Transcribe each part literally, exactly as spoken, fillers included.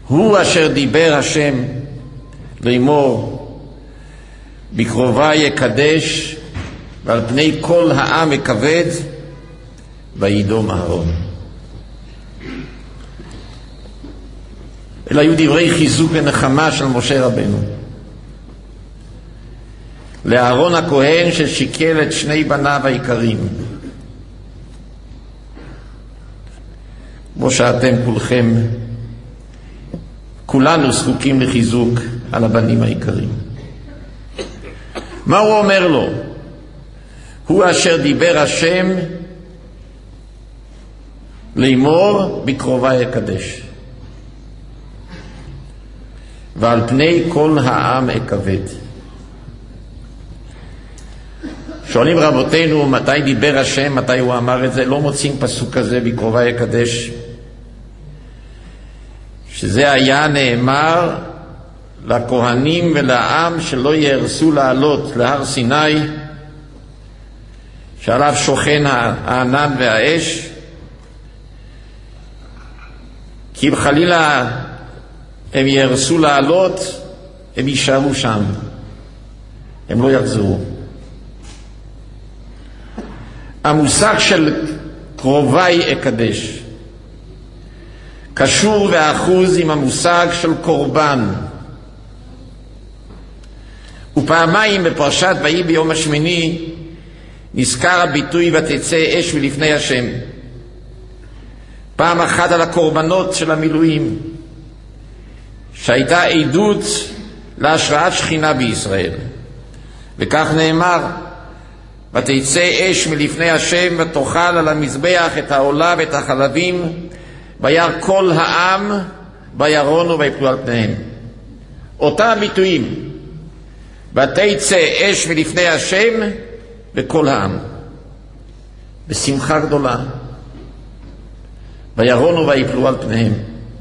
הוא אשר דיבר השם לאמור, בקרובה יקדש, ועל פני כל העם יכבד, וידום אהרון. אלה היו דברי חיזוק ונחמה של משה רבנו לאהרון הכהן ששיקל את שני בניו העיקרים. כמו שאתם כולכם, כולנו זקוקים לחיזוק על הבנים העיקרים. מה הוא אומר לו? הוא אשר דיבר השם לאמור, בקרובה יקדש, ועל פני כל העם אכבד. שואלים רבותינו מתי דיבר השם, מתי הוא אמר את זה. לא מוצאים פסוק כזה בקרובה יקדש, שזה היה נאמר לכהנים ולעם שלא יהרסו לעלות להר סיני שעליו שוכן הענן והאש, כי אם חלילה הם יהרסו לעלות, הם יישארו שם, הם לא יחזרו. המושג של קרובי אקדש קשור ואחוז עם המושג של קורבן. ופעמיים בפרשת ויהי ביום השמיני נזכר הביטוי ותצא אש מלפני השם. פעם אחת על הקורבנות של המילואים, שהייתה עדות להשראת שכינה בישראל, וכך נאמר, ותצא אש מלפני השם ותאכל על המזבח את העולה ואת החלבים, וירא כל העם וירונו ויפלו על פניהם. אותם הביטויים, ותצא אש מלפני השם וכל העם, בשמחה גדולה, וירונו ויפלו על פניהם.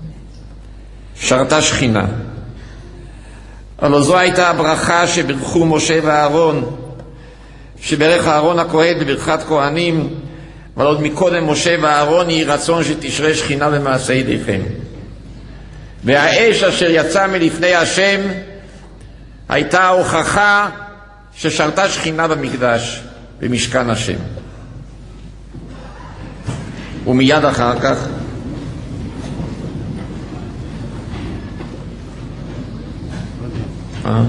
שרתה שכינה. אבל זו הייתה הברכה שברכו משה ואהרון, שברך אהרון הכהן בברכת כהנים, אבל עוד מקודם משה ואהרון יהי רצון שתשרה שכינה במעשה ידיכם. והאש אשר יצא מלפני השם הייתה ההוכחה ששרתה שכינה במקדש, במשכן השם. ומיד אחר כך אה?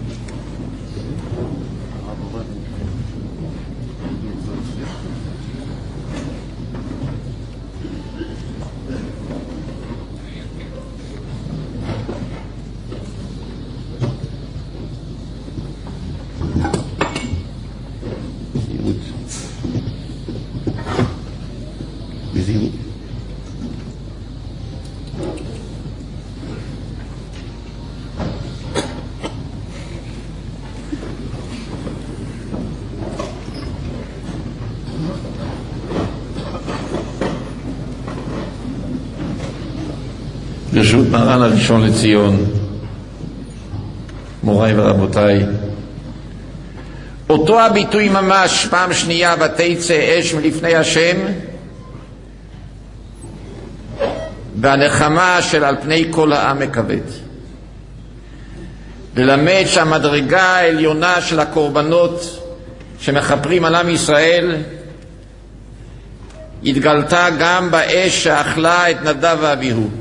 בזהירות. ברשות מרן הראשון לציון, מוריי ורבותיי, אותו הביטוי ממש פעם שנייה, ותצא אש מלפני השם, והנחמה של על פני כל העם הכבד, ללמד שהמדרגה העליונה של הקורבנות שמחפרים על עם ישראל התגלתה גם באש שאכלה את נדב ואביהו.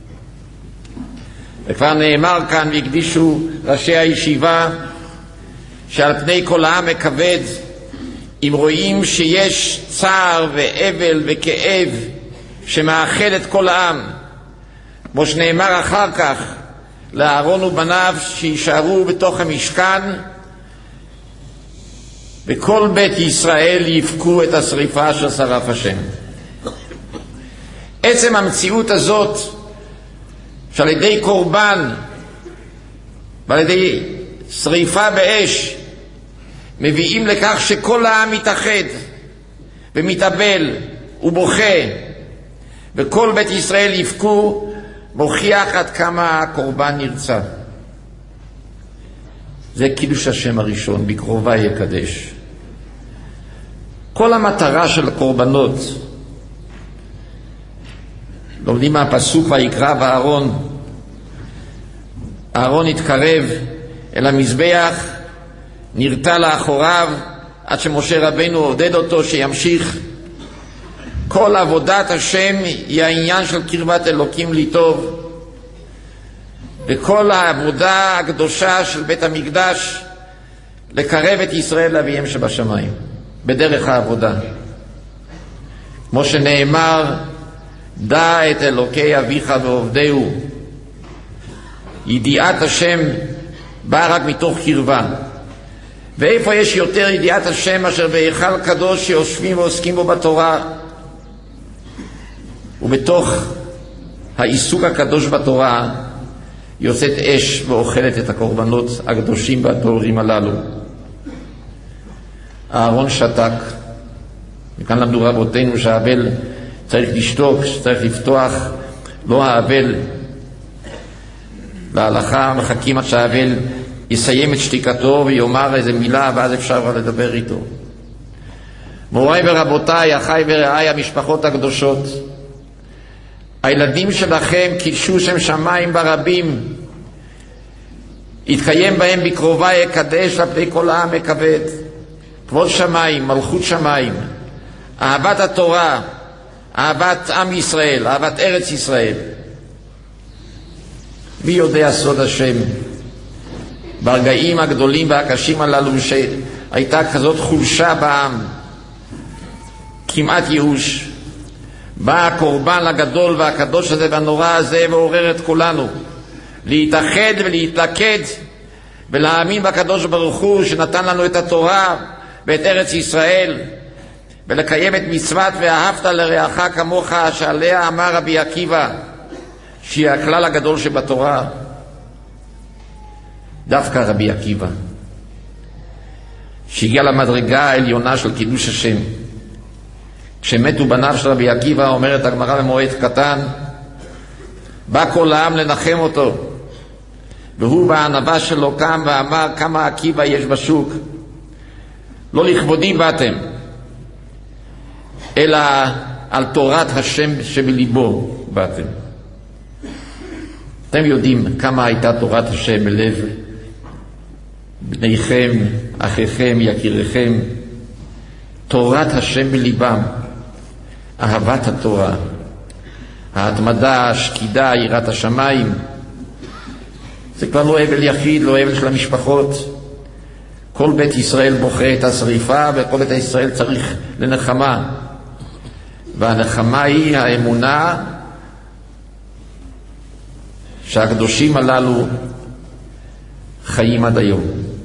וכבר נאמר כאן והקדישו ראשי הישיבה שעל פני כל העם הכבד, אם רואים שיש צער ואבל וכאב שמאחד את כל העם, כמו שנאמר אחר כך לאהרון ובניו שישארו בתוך המשכן, וכל בית ישראל יבכו את השריפה של שרף השם. עצם המציאות הזאת שעל ידי קורבן ועל ידי שריפה באש מביאים לכך שכל העם מתאחד ומתאבל ובוכה וכל בית ישראל יבכו, מוכיח עד כמה הקורבן נרצה. זה קידוש השם הראשון, בקרובה יקדש. כל המטרה של הקורבנות, לומדים מהפסוק ויקרא ואהרון, אהרון התקרב אל המזבח, נרתע לאחוריו, עד שמשה רבנו עודד אותו שימשיך. כל עבודת השם היא העניין של קרבת אלוקים לי טוב, וכל העבודה הקדושה של בית המקדש לקרב את ישראל לאביהם שבשמיים בדרך העבודה. כמו שנאמר, דע את אלוקי אביך ועובדהו. ידיעת השם באה רק מתוך קרבה. ואיפה יש יותר ידיעת השם אשר בהיכל קדוש שיושבים ועוסקים בו בתורה? ובתוך העיסוק הקדוש בתורה יוצאת אש ואוכלת את הקורבנות הקדושים והטהורים הללו. אהרון שתק, וכאן למדו רבותינו שהאבל צריך לשתוק, שצריך לפתוח, לא האבל. להלכה מחכים עד שהאבל יסיים את שתיקתו ויאמר איזה מילה, ואז אפשר לדבר איתו. מוריי ורבותיי, אחיי ורעיי, המשפחות הקדושות, הילדים שלכם קידשו שם שמיים ברבים, התקיים בהם בקרובה יקדש לפני כל העם הכבד. כבוד שמיים, מלכות שמיים, אהבת התורה, אהבת עם ישראל, אהבת ארץ ישראל. מי יודע סוד השם? ברגעים הגדולים והקשים הללו שהייתה כזאת חולשה בעם, כמעט ייאוש, בא הקורבן הגדול והקדוש הזה והנורא הזה ועורר את כולנו להתאחד ולהתלכד ולהאמין בקדוש ברוך הוא שנתן לנו את התורה ואת ארץ ישראל, ולקיים את מצוות ואהבת לרעך כמוך, שעליה אמר רבי עקיבא שהיא הכלל הגדול שבתורה. דווקא רבי עקיבא שהגיע למדרגה העליונה של קידוש השם, כשמתו בניו של רבי עקיבא, אומרת הגמרא במועד קטן, בא כל העם לנחם אותו, והוא בענווה שלו קם ואמר, כמה עקיבא יש בשוק, לא לכבודי באתם, אלא על תורת השם שבליבו באתם. אתם יודעים כמה הייתה תורת השם בלב בניכם, אחיכם, יקיריכם, תורת השם בליבם, אהבת התורה, ההתמדה, השקידה, יראת השמיים. זה כבר לא אבל יחיד, לא אבל של המשפחות. כל בית ישראל בוכה את השריפה, וכל בית ישראל צריך לנחמה, והנחמה היא האמונה שהקדושים הללו חיים עד היום.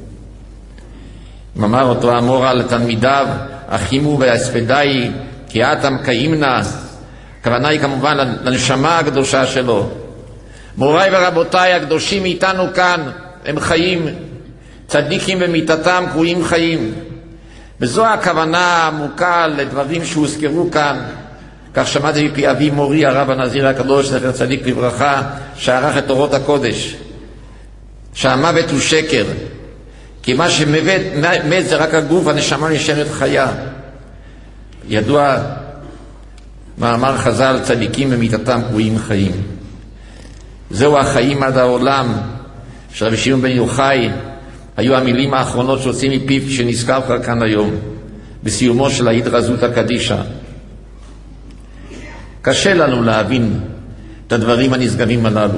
אמר אותו אמורה לתלמידיו, אחימו והספדאי כי אתם קיימנה, הכוונה היא כמובן לנשמה הקדושה שלו. מוריי ורבותיי, הקדושים איתנו כאן, הם חיים, צדיקים במיתתם קרויים חיים. וזו הכוונה העמוקה לדברים שהוזכרו כאן. כך שמעתי מפי אבי מורי הרב הנזיר הקדוש זכר צדיק לברכה, שערך את תורות הקודש, שהמוות הוא שקר, כי מה שממת מת זה רק הגוף, הנשמה נשארת חיה. ידוע מאמר חז"ל, צדיקים במיתתם קרויים חיים. זהו החיים עד העולם של רבי שמעון בן יוחאי, היו המילים האחרונות שהוצאים מפיו שנזכר כאן היום בסיומו של ההתרזות הקדישה. קשה לנו להבין את הדברים הנשגבים הללו,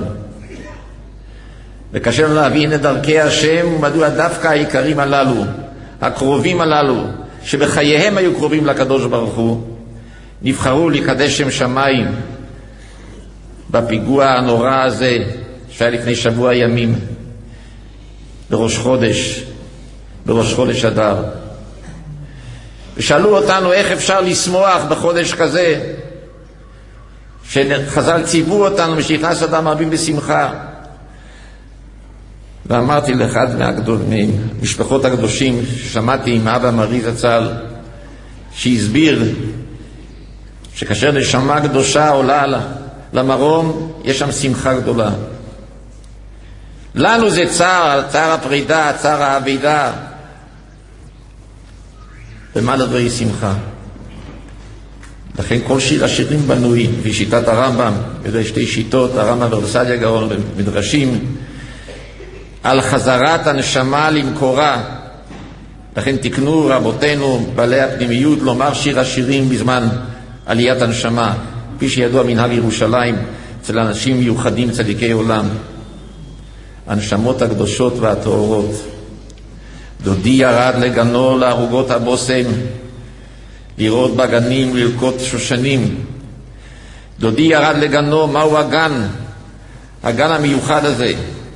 וקשה לנו להבין את דרכי השם, ומדוע דווקא העיקרים הללו, הקרובים הללו, שבחייהם היו קרובים לקדוש ברוך הוא, נבחרו לקדש שם שמיים בפיגוע הנורא הזה שהיה לפני שבוע ימים בראש חודש, בראש חודש אדר. ושאלו אותנו איך אפשר לשמוח בחודש כזה, שחז"ל ציוו אותנו משנכנס אדם רבים בשמחה. ואמרתי לאחד ממשפחות הקדושים ששמעתי עם אבא מרי זצ"ל, שהסביר שכאשר נשמה קדושה עולה למרום, יש שם שמחה גדולה. לנו זה צער, צער הפרידה, צער האבידה, ומה לדברי שמחה. לכן כל שיר השירים בנוי בשיטת הרמב"ם, יש שתי שיטות, הרמב"ם ורס"ג הגאון במדרשים, על חזרת הנשמה למקורה. לכן תקנו רבותינו בעלי הפנימיות לומר שיר השירים בזמן עליית הנשמה, כפי שידוע מנהג ירושלים אצל אנשים מיוחדים צדיקי עולם, הנשמות הקדושות והטהורות. דודי ירד לגנו לערוגות הבוסם, לראות בגנים ללקוט שושנים. דודי ירד לגנו. מהו הגן? הגן המיוחד הזה,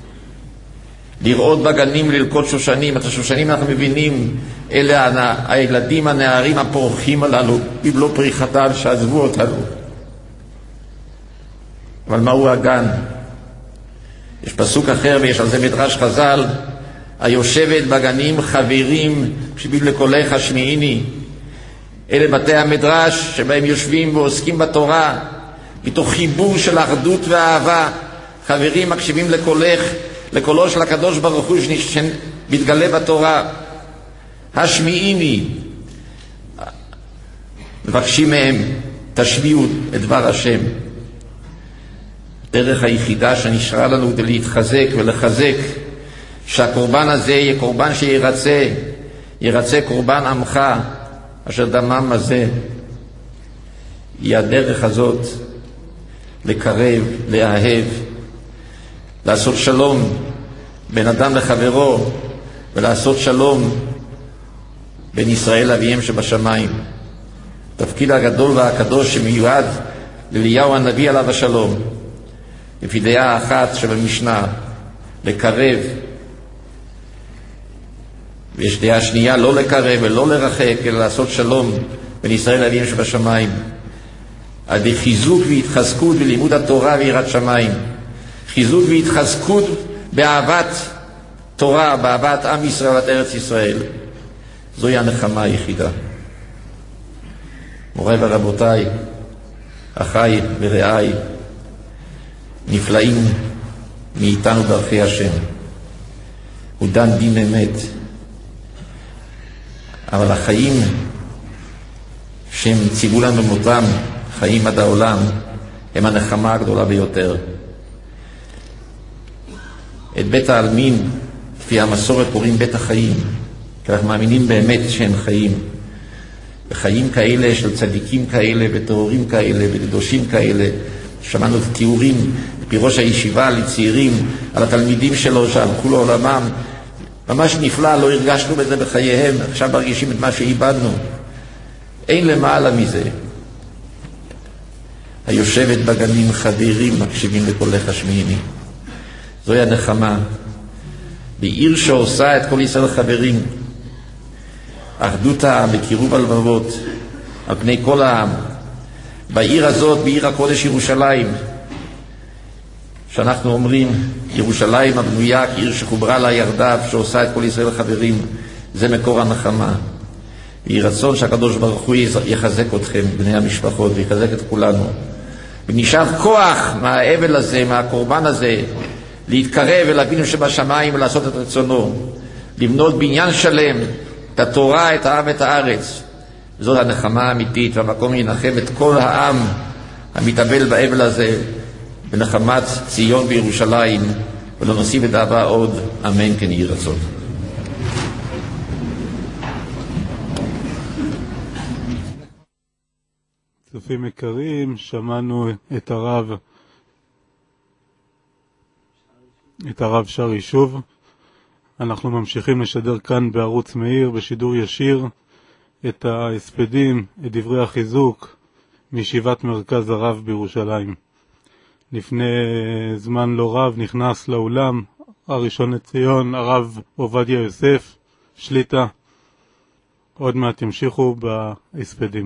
לראות בגנים ללקוט שושנים. את השושנים אנחנו מבינים, אלה הילדים הנערים הפורחים הללו, קיבלו פריחתם שעזבו אותנו. אבל מהו הגן? יש פסוק אחר ויש על זה מדרש חז"ל, היושבת בגנים חברים מקשיבים לקולך השמיעיני. אלה בתי המדרש שבהם יושבים ועוסקים בתורה מתוך חיבור של אחדות ואהבה. חברים מקשיבים לקולך, לקולו של הקדוש ברוך הוא שמתגלה בתורה. השמיעיני, מבקשים מהם תשמיעו את דבר השם. דרך היחידה שנשארה לנו כדי להתחזק ולחזק שהקורבן הזה יהיה קורבן שירצה, ירצה קורבן עמך אשר דמם הזה, היא הדרך הזאת לקרב, לאהב, לעשות שלום בין אדם לחברו, ולעשות שלום בין ישראל לאביהם שבשמיים. תפקיד הגדול והקדוש שמיועד לאליהו הנביא עליו השלום, לפי דעה אחת שבמשנה, לקרב, ויש דעה שנייה לא לקרב ולא לרחק, אלא לעשות שלום בין ישראל לאביהם שבשמיים, על ידי חיזוק והתחזקות בלימוד התורה ויראת שמיים, חיזוק והתחזקות באהבת תורה, באהבת עם ישראל ואת ארץ ישראל. זוהי הנחמה היחידה. מוריי ורבותיי, אחיי ורעיי, נפלאים מאיתנו דרכי השם, הוא דן דין אמת, אבל החיים שהם ציוו לנו במותם, חיים עד העולם, הם הנחמה הגדולה ביותר. את בית העלמין, לפי המסורת קוראים בית החיים, כי אנחנו מאמינים באמת שהם חיים. וחיים כאלה של צדיקים כאלה וטהורים כאלה וקדושים כאלה. שמענו תיאורים בפי ראש הישיבה לצעירים על התלמידים שלו שהלכו לעולמם. ממש נפלא, לא הרגשנו בזה בחייהם, עכשיו מרגישים את מה שאיבדנו. אין למעלה מזה. היושבת בגנים חברים מקשיבים לקולך השמיעיני. זוהי הנחמה. בעיר שעושה את כל ישראל חברים, אחדות העם וקירוב הלבבות על פני כל העם. בעיר הזאת, בעיר הקודש ירושלים, שאנחנו אומרים ירושלים הבנויה כעיר שחוברה לה יחדיו, שעושה את כל ישראל חברים, זה מקור הנחמה. ויהי רצון שהקדוש ברוך הוא יחזק אתכם בני המשפחות ויחזק את כולנו, ונשאר כוח מהאבל הזה, מהקורבן הזה, להתקרב אל אבינו שבשמיים ולעשות את רצונו, לבנות בניין שלם, את התורה, את העם, את הארץ. זאת הנחמה האמיתית, והמקום ינחם את כל העם המתאבל באבל הזה בנחמת ציון וירושלים, ולא נוסיף את דאבה עוד, אמן כן יהי רצון. צופים יקרים, שמענו את הרב את הרב שרי שוב. אנחנו ממשיכים לשדר כאן בערוץ מאיר בשידור ישיר את ההספדים, את דברי החיזוק מישיבת מרכז הרב בירושלים. לפני זמן לא רב נכנס לאולם הראשון לציון הרב עובדיה יוסף שליטה. עוד מעט ימשיכו בהספדים.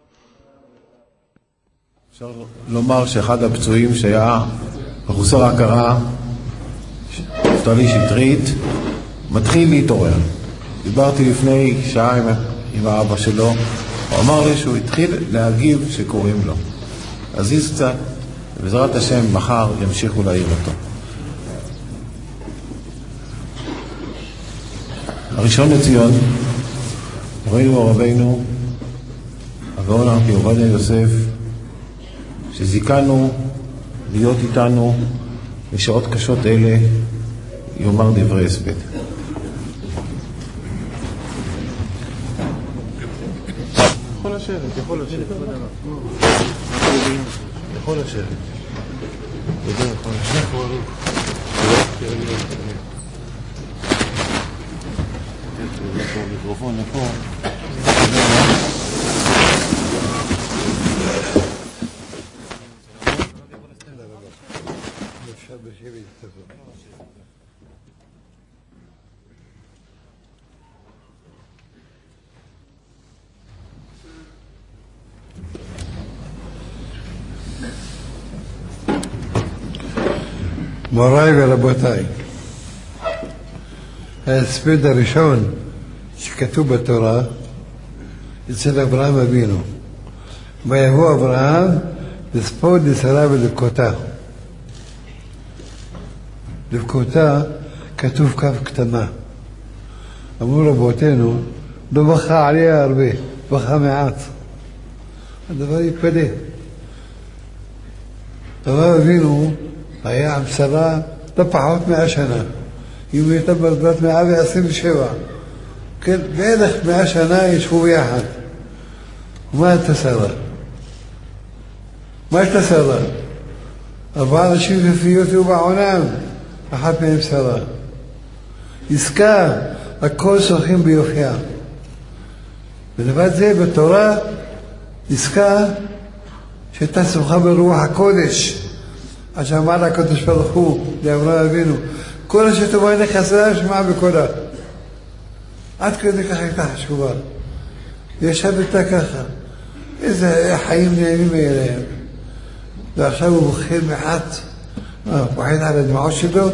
אפשר לומר שאחד הפצועים שהיה מחוסר ההכרה, נפתלי שטרית, מתחיל להתעורר. דיברתי לפני שעה עם, עם האבא שלו, הוא אמר לי שהוא התחיל להגיב שקוראים לו. עזיז קצת, ובעזרת השם מחר ימשיכו להעיר אותו. הראשון לציון, ראינו רבינו, הגאון הרב עובדיה יוסף, שזיכנו להיות איתנו בשעות קשות אלה, יאמר דברי הספד. יכול לשבת, יכול לשבת. יכול לשבת. תודה, יכול לשבת. המיקרופון לפה. מוריי ורבותיי, ההספד הראשון שכתוב בתורה אצל אברהם אבינו, ויבוא אברהם לספוד לשרה ולבכותה. לבכותה כתוב כף קטנה. אמרו רבותינו, לא בכה עליה הרבה, בכה מעט. הדבר יתפלא. אברהם אבינו היה עם שרה לא פחות מאה שנה. היא הייתה בת מאה ועשרים ושבע. כן, בערך מאה שנה ישבו ביחד. ומה הייתה שרה? מה הייתה שרה? ארבעה אנשים יפיות היו בעולם, אחת מהם שרה. עסקה, הכל שוחים ביופיה. ולבד זה בתורה, עסקה שהייתה שמחה ברוח הקודש. עד שאמר הקדוש ברוך הוא לאברהם אבינו, כל אשר תאמר עליך חסדה שמע בקולה. עד כדי כך הייתה חשובה. וישב איתה ככה. איזה חיים נעימים אליהם. ועכשיו הוא בוחר מעט. מה, הוא פוחד על הדמעות שלו?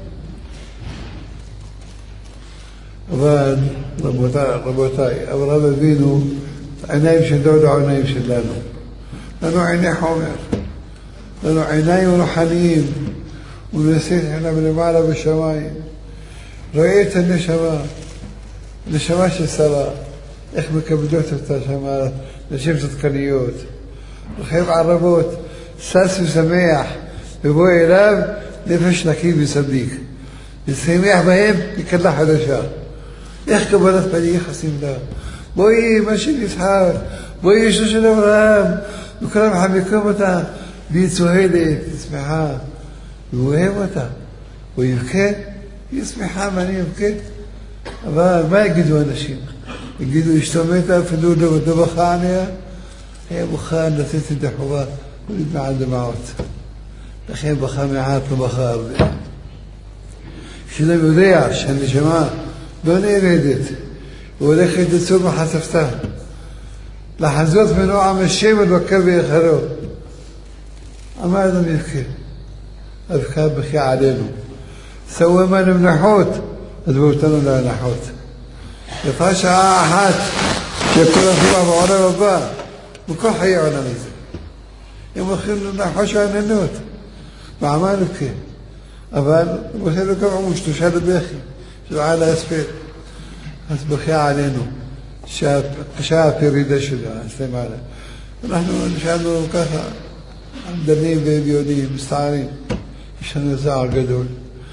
אבל רבותיי, רבותיי, אברהם אבינו, העיניים שלו לא העיניים שלנו. לנו עיני חומר. לנו עיניים רוחניים, ונשאת עיניו למעלה בשמיים. רואה את הנשמה, נשמה של שרה, איך מקבלות אותה שמה, נשים צדקניות, רחב ערבות, שש ושמח, ובוא אליו נפש נקי וצדיק. ושמח בהם מקלה חדשה. איך קבלת פנים יחסים לה? בואי, מה של יצחק, בואי אשתו של אברהם, וכולם מחבקים אותה. והיא צוהלת, היא שמחה, והוא אוהב אותה, הוא יבכה, היא שמחה ואני אבכה. אבל מה יגידו אנשים? יגידו, אשתו מתה, אפילו לא בכה עליה, היה מוכן לתת את החובה, הוא נדמה על דמעות. לכן בכה מעט, לא בכה הרבה. כשאדם יודע שהנשמה לא נאבדת, הוא הולכת לצור מחשפתה, לחזות מנועם השם ולבקר ביחרו. אמר אדם יבכה, אבכה בכה עלינו. סווי מנו מנחות, אז באותנו להנחות. יפה שעה אחת שכל החובה בעולם הבא, בכל חיי העולם הזה. הם הולכים לנחוש ועננות, בעמל בכה. אבל הוא עושה לו כמה משלושה לבכי, שבעה להספד. אז בכה עלינו, שעה הפרידה שלו, הסתם עליו. אנחנו נשאלנו ככה, דנים ויודעים, מסתערים. יש לנו זער גדול.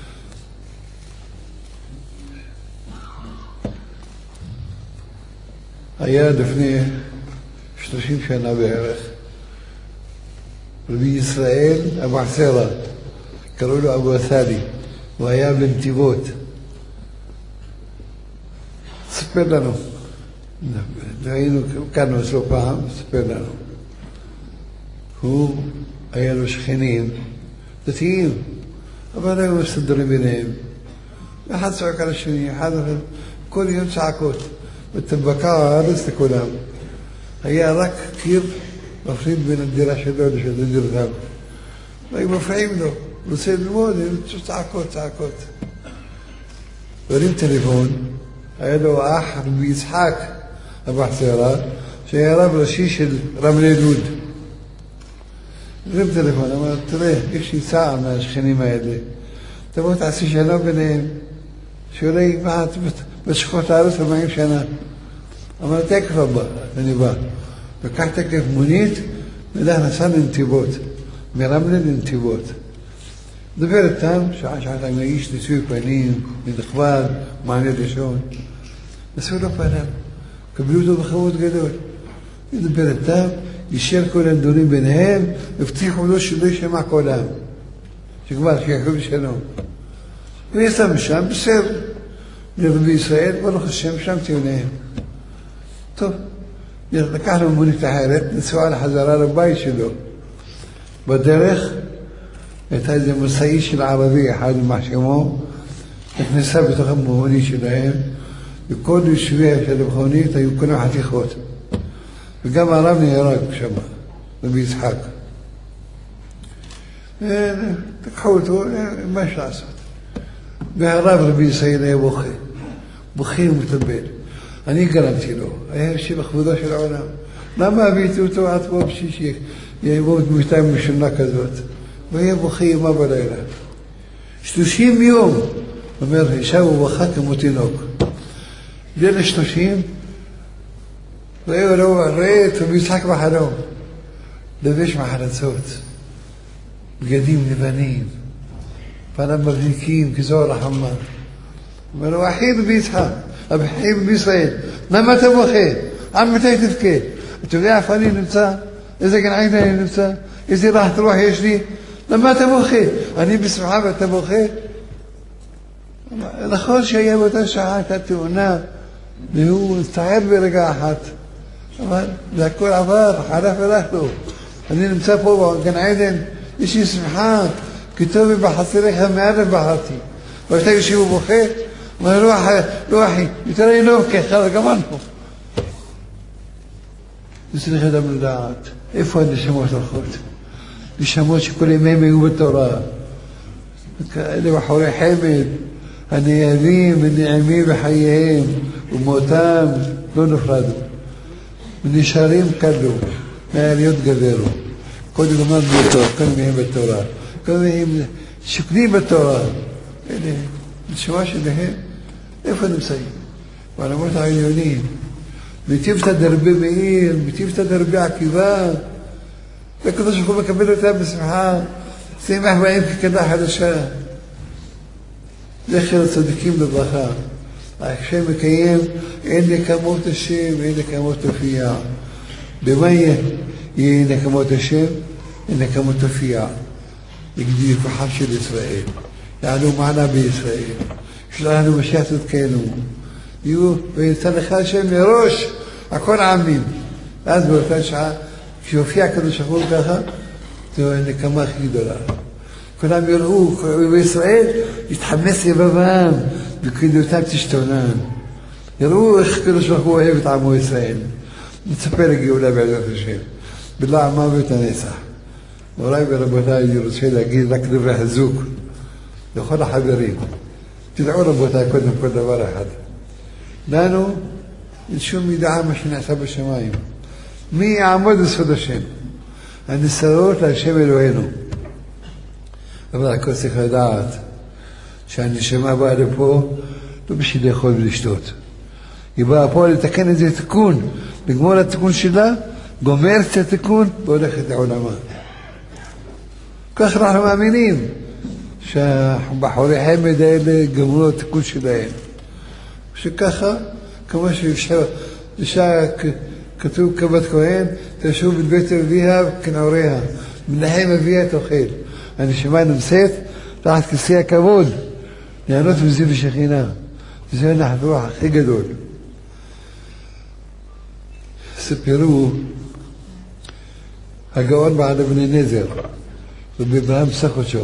היה לפני שלושים שנה בערך, רבי ישראל אבוחצירא, קראו לו אבו אסאלי, הוא היה בנתיבות. ספר לנו, היינו כאן אצלו פעם, ספר לנו. הוא היה לו שכנים דתיים, אבל היו מסתדרים ביניהם. אחד צועק על השני, אחד אחר, כל יום צעקות. ותבקע הארץ לכולם. היה רק קיר מפריד בין הדירה שלו לשל דירתם. והיו מפריעים לו, הוא רוצה ללמוד, הם צעקות, צעקות. הרים טלפון, היה לו אח רבי יצחק אבוחצירא, שהיה רב ראשי של רמלה לוד. הרים טלפון, אמר, תראה, יש לי צער מהשכנים האלה. תבוא תעשי שנה ביניהם, שאולי מעט בשכות הארץ ארבעים שנה. אמר, תקף הבא, אני בא. לקח תקף מונית, ולך נסע לנתיבות, מרמלה לנתיבות. דבר איתם, שעה שעתיים האיש נשוי פנים, נכבד, מענה ראשון. נשאו לו פניו, קבלו אותו בכבוד גדול. ידבר איתם, יישר כל הנדונים ביניהם, הבטיחו לו שלא יישמע קולם. שכבר שיחכו בשלום. ויצא משם בסדר. לרבי ישראל, ברוך השם, שם טיעוניהם. טוב, לקחנו מונית אחרת, נסועה לחזרה לבית שלו. בדרך, הייתה איזה מסעי של ערבי אחד במחשמו, נכנסה בתוך המכונית שלהם, וכל יושבי של המכונית היו כולם חתיכות. וגם הרב נהרג שם, רבי יצחק. תקחו אותו, מה יש לעשות? והרב רבי ישראל היה בוכה, בוכה ומתאבל. אני גרמתי לו, היה יושב בכבודו של העולם. למה הביאתי אותו עד פה בשביל שיבוא דמותה משונה כזאת? והיה בוכה ימה בלילה. שלושים יום, אומר, ישב ובכה כמו תינוק. לילה שלושים, ראה לו, ראה את רבי יצחק בחלום, לבש מחרצות, בגדים לבנים, פניו מבריקים כזוהר החמה. אומר לו, אחי רבי יצחק, אחי רבי ישראל, למה אתה בוכה? עד מתי תבכה? אתה יודע איפה אני נמצא? איזה גן עדן אני נמצא? איזה רחת רוח יש לי? למה אתה בוכה? אני בשמחה ואתה בוכה? נכון שהיה באותה שעה הייתה תאונה, והוא הצטער ברגע אחת, אבל זה הכל עבר, חלף הלכנו. אני נמצא פה בגן עדן, יש לי שמחה, כתובי בחצריך מאלף בחרתי. ואתה יושב ובוכה, אומר לו, לא אחי, יותר אני לא בוכה, חלק גמרנו. וצריך אדם לדעת, איפה הנשמות הולכות? נשמות שכל ימיהם היו בתורה. אלה בחורי חמד, הנאהבים ונעימים בחייהם, ומותם לא נפרדו. ונשארים קלו, מהעליות גברו. כל גמר בתורה, כל מהם בתורה. כל מהם שוקדים בתורה. אלה, נשמה שלהם, איפה נמצאים? בעולמות העליונים. מטיבתא דרבי מאיר, מטיבתא דרבי עקיבא. והקדוש ברוך הוא מקבל אותם בשמחה, שמח בהם כקדה חדשה. זכר הצדיקים לברכה. השם מקיים, אין נקמות השם, אין נקמות תופיע. במה יהיה? יהיה נקמות השם, אין נקמות תופיע. יגדיל כוחם של ישראל. יעלו מעלה בישראל. שלח לנו משיח צדקנו. יהיו, ויצא לך השם מראש, הכל עמים. ואז באותה שעה, כשיופיע הקדוש ברוך הוא ככה, זו הנקמה הכי גדולה. כולם יראו, בישראל יתחמס יבבם, וכדותם תשתונן. יראו איך הקדוש ברוך הוא אוהב את עמו ישראל. נצפה לגאולה בעזרת השם. בלע מוות הנצח. מוריי ורבותיי, אני רוצה להגיד רק דברי חיזוק לכל החברים. תדעו רבותיי קודם כל דבר אחד. לנו אין שום ידעה מה שנעשה בשמיים. מי יעמוד בסוד השם? הנסרות להשם אלוהינו. אבל הכל צריך לדעת שהנשמה באה לפה לא בשביל לאכול ולשתות. היא באה פה לתקן איזה תיקון. לגמור התיקון שלה, גומרת את התיקון והולכת לעולמה. כך אנחנו מאמינים שהבחורי חמד האלה גמרו את התיקון שלהם. שככה, כמו שאישה כתוב כבת כהן, תשוב בבית אביה כנעוריה, מנחם אביה תאכל. הנשמה נמצאת תחת כיסא הכבוד, ליהנות מזיו ושכינה. זה נחת רוח הכי גדול. סיפרו הגאון בעל אבני נזר, רבי אברהם סחושוב.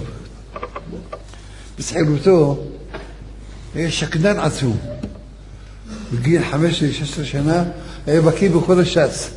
בסחירותו היה שקדן עצום. בגיל חמש עשרה שש עשרה שנה היה בקיא בכל הש"ס.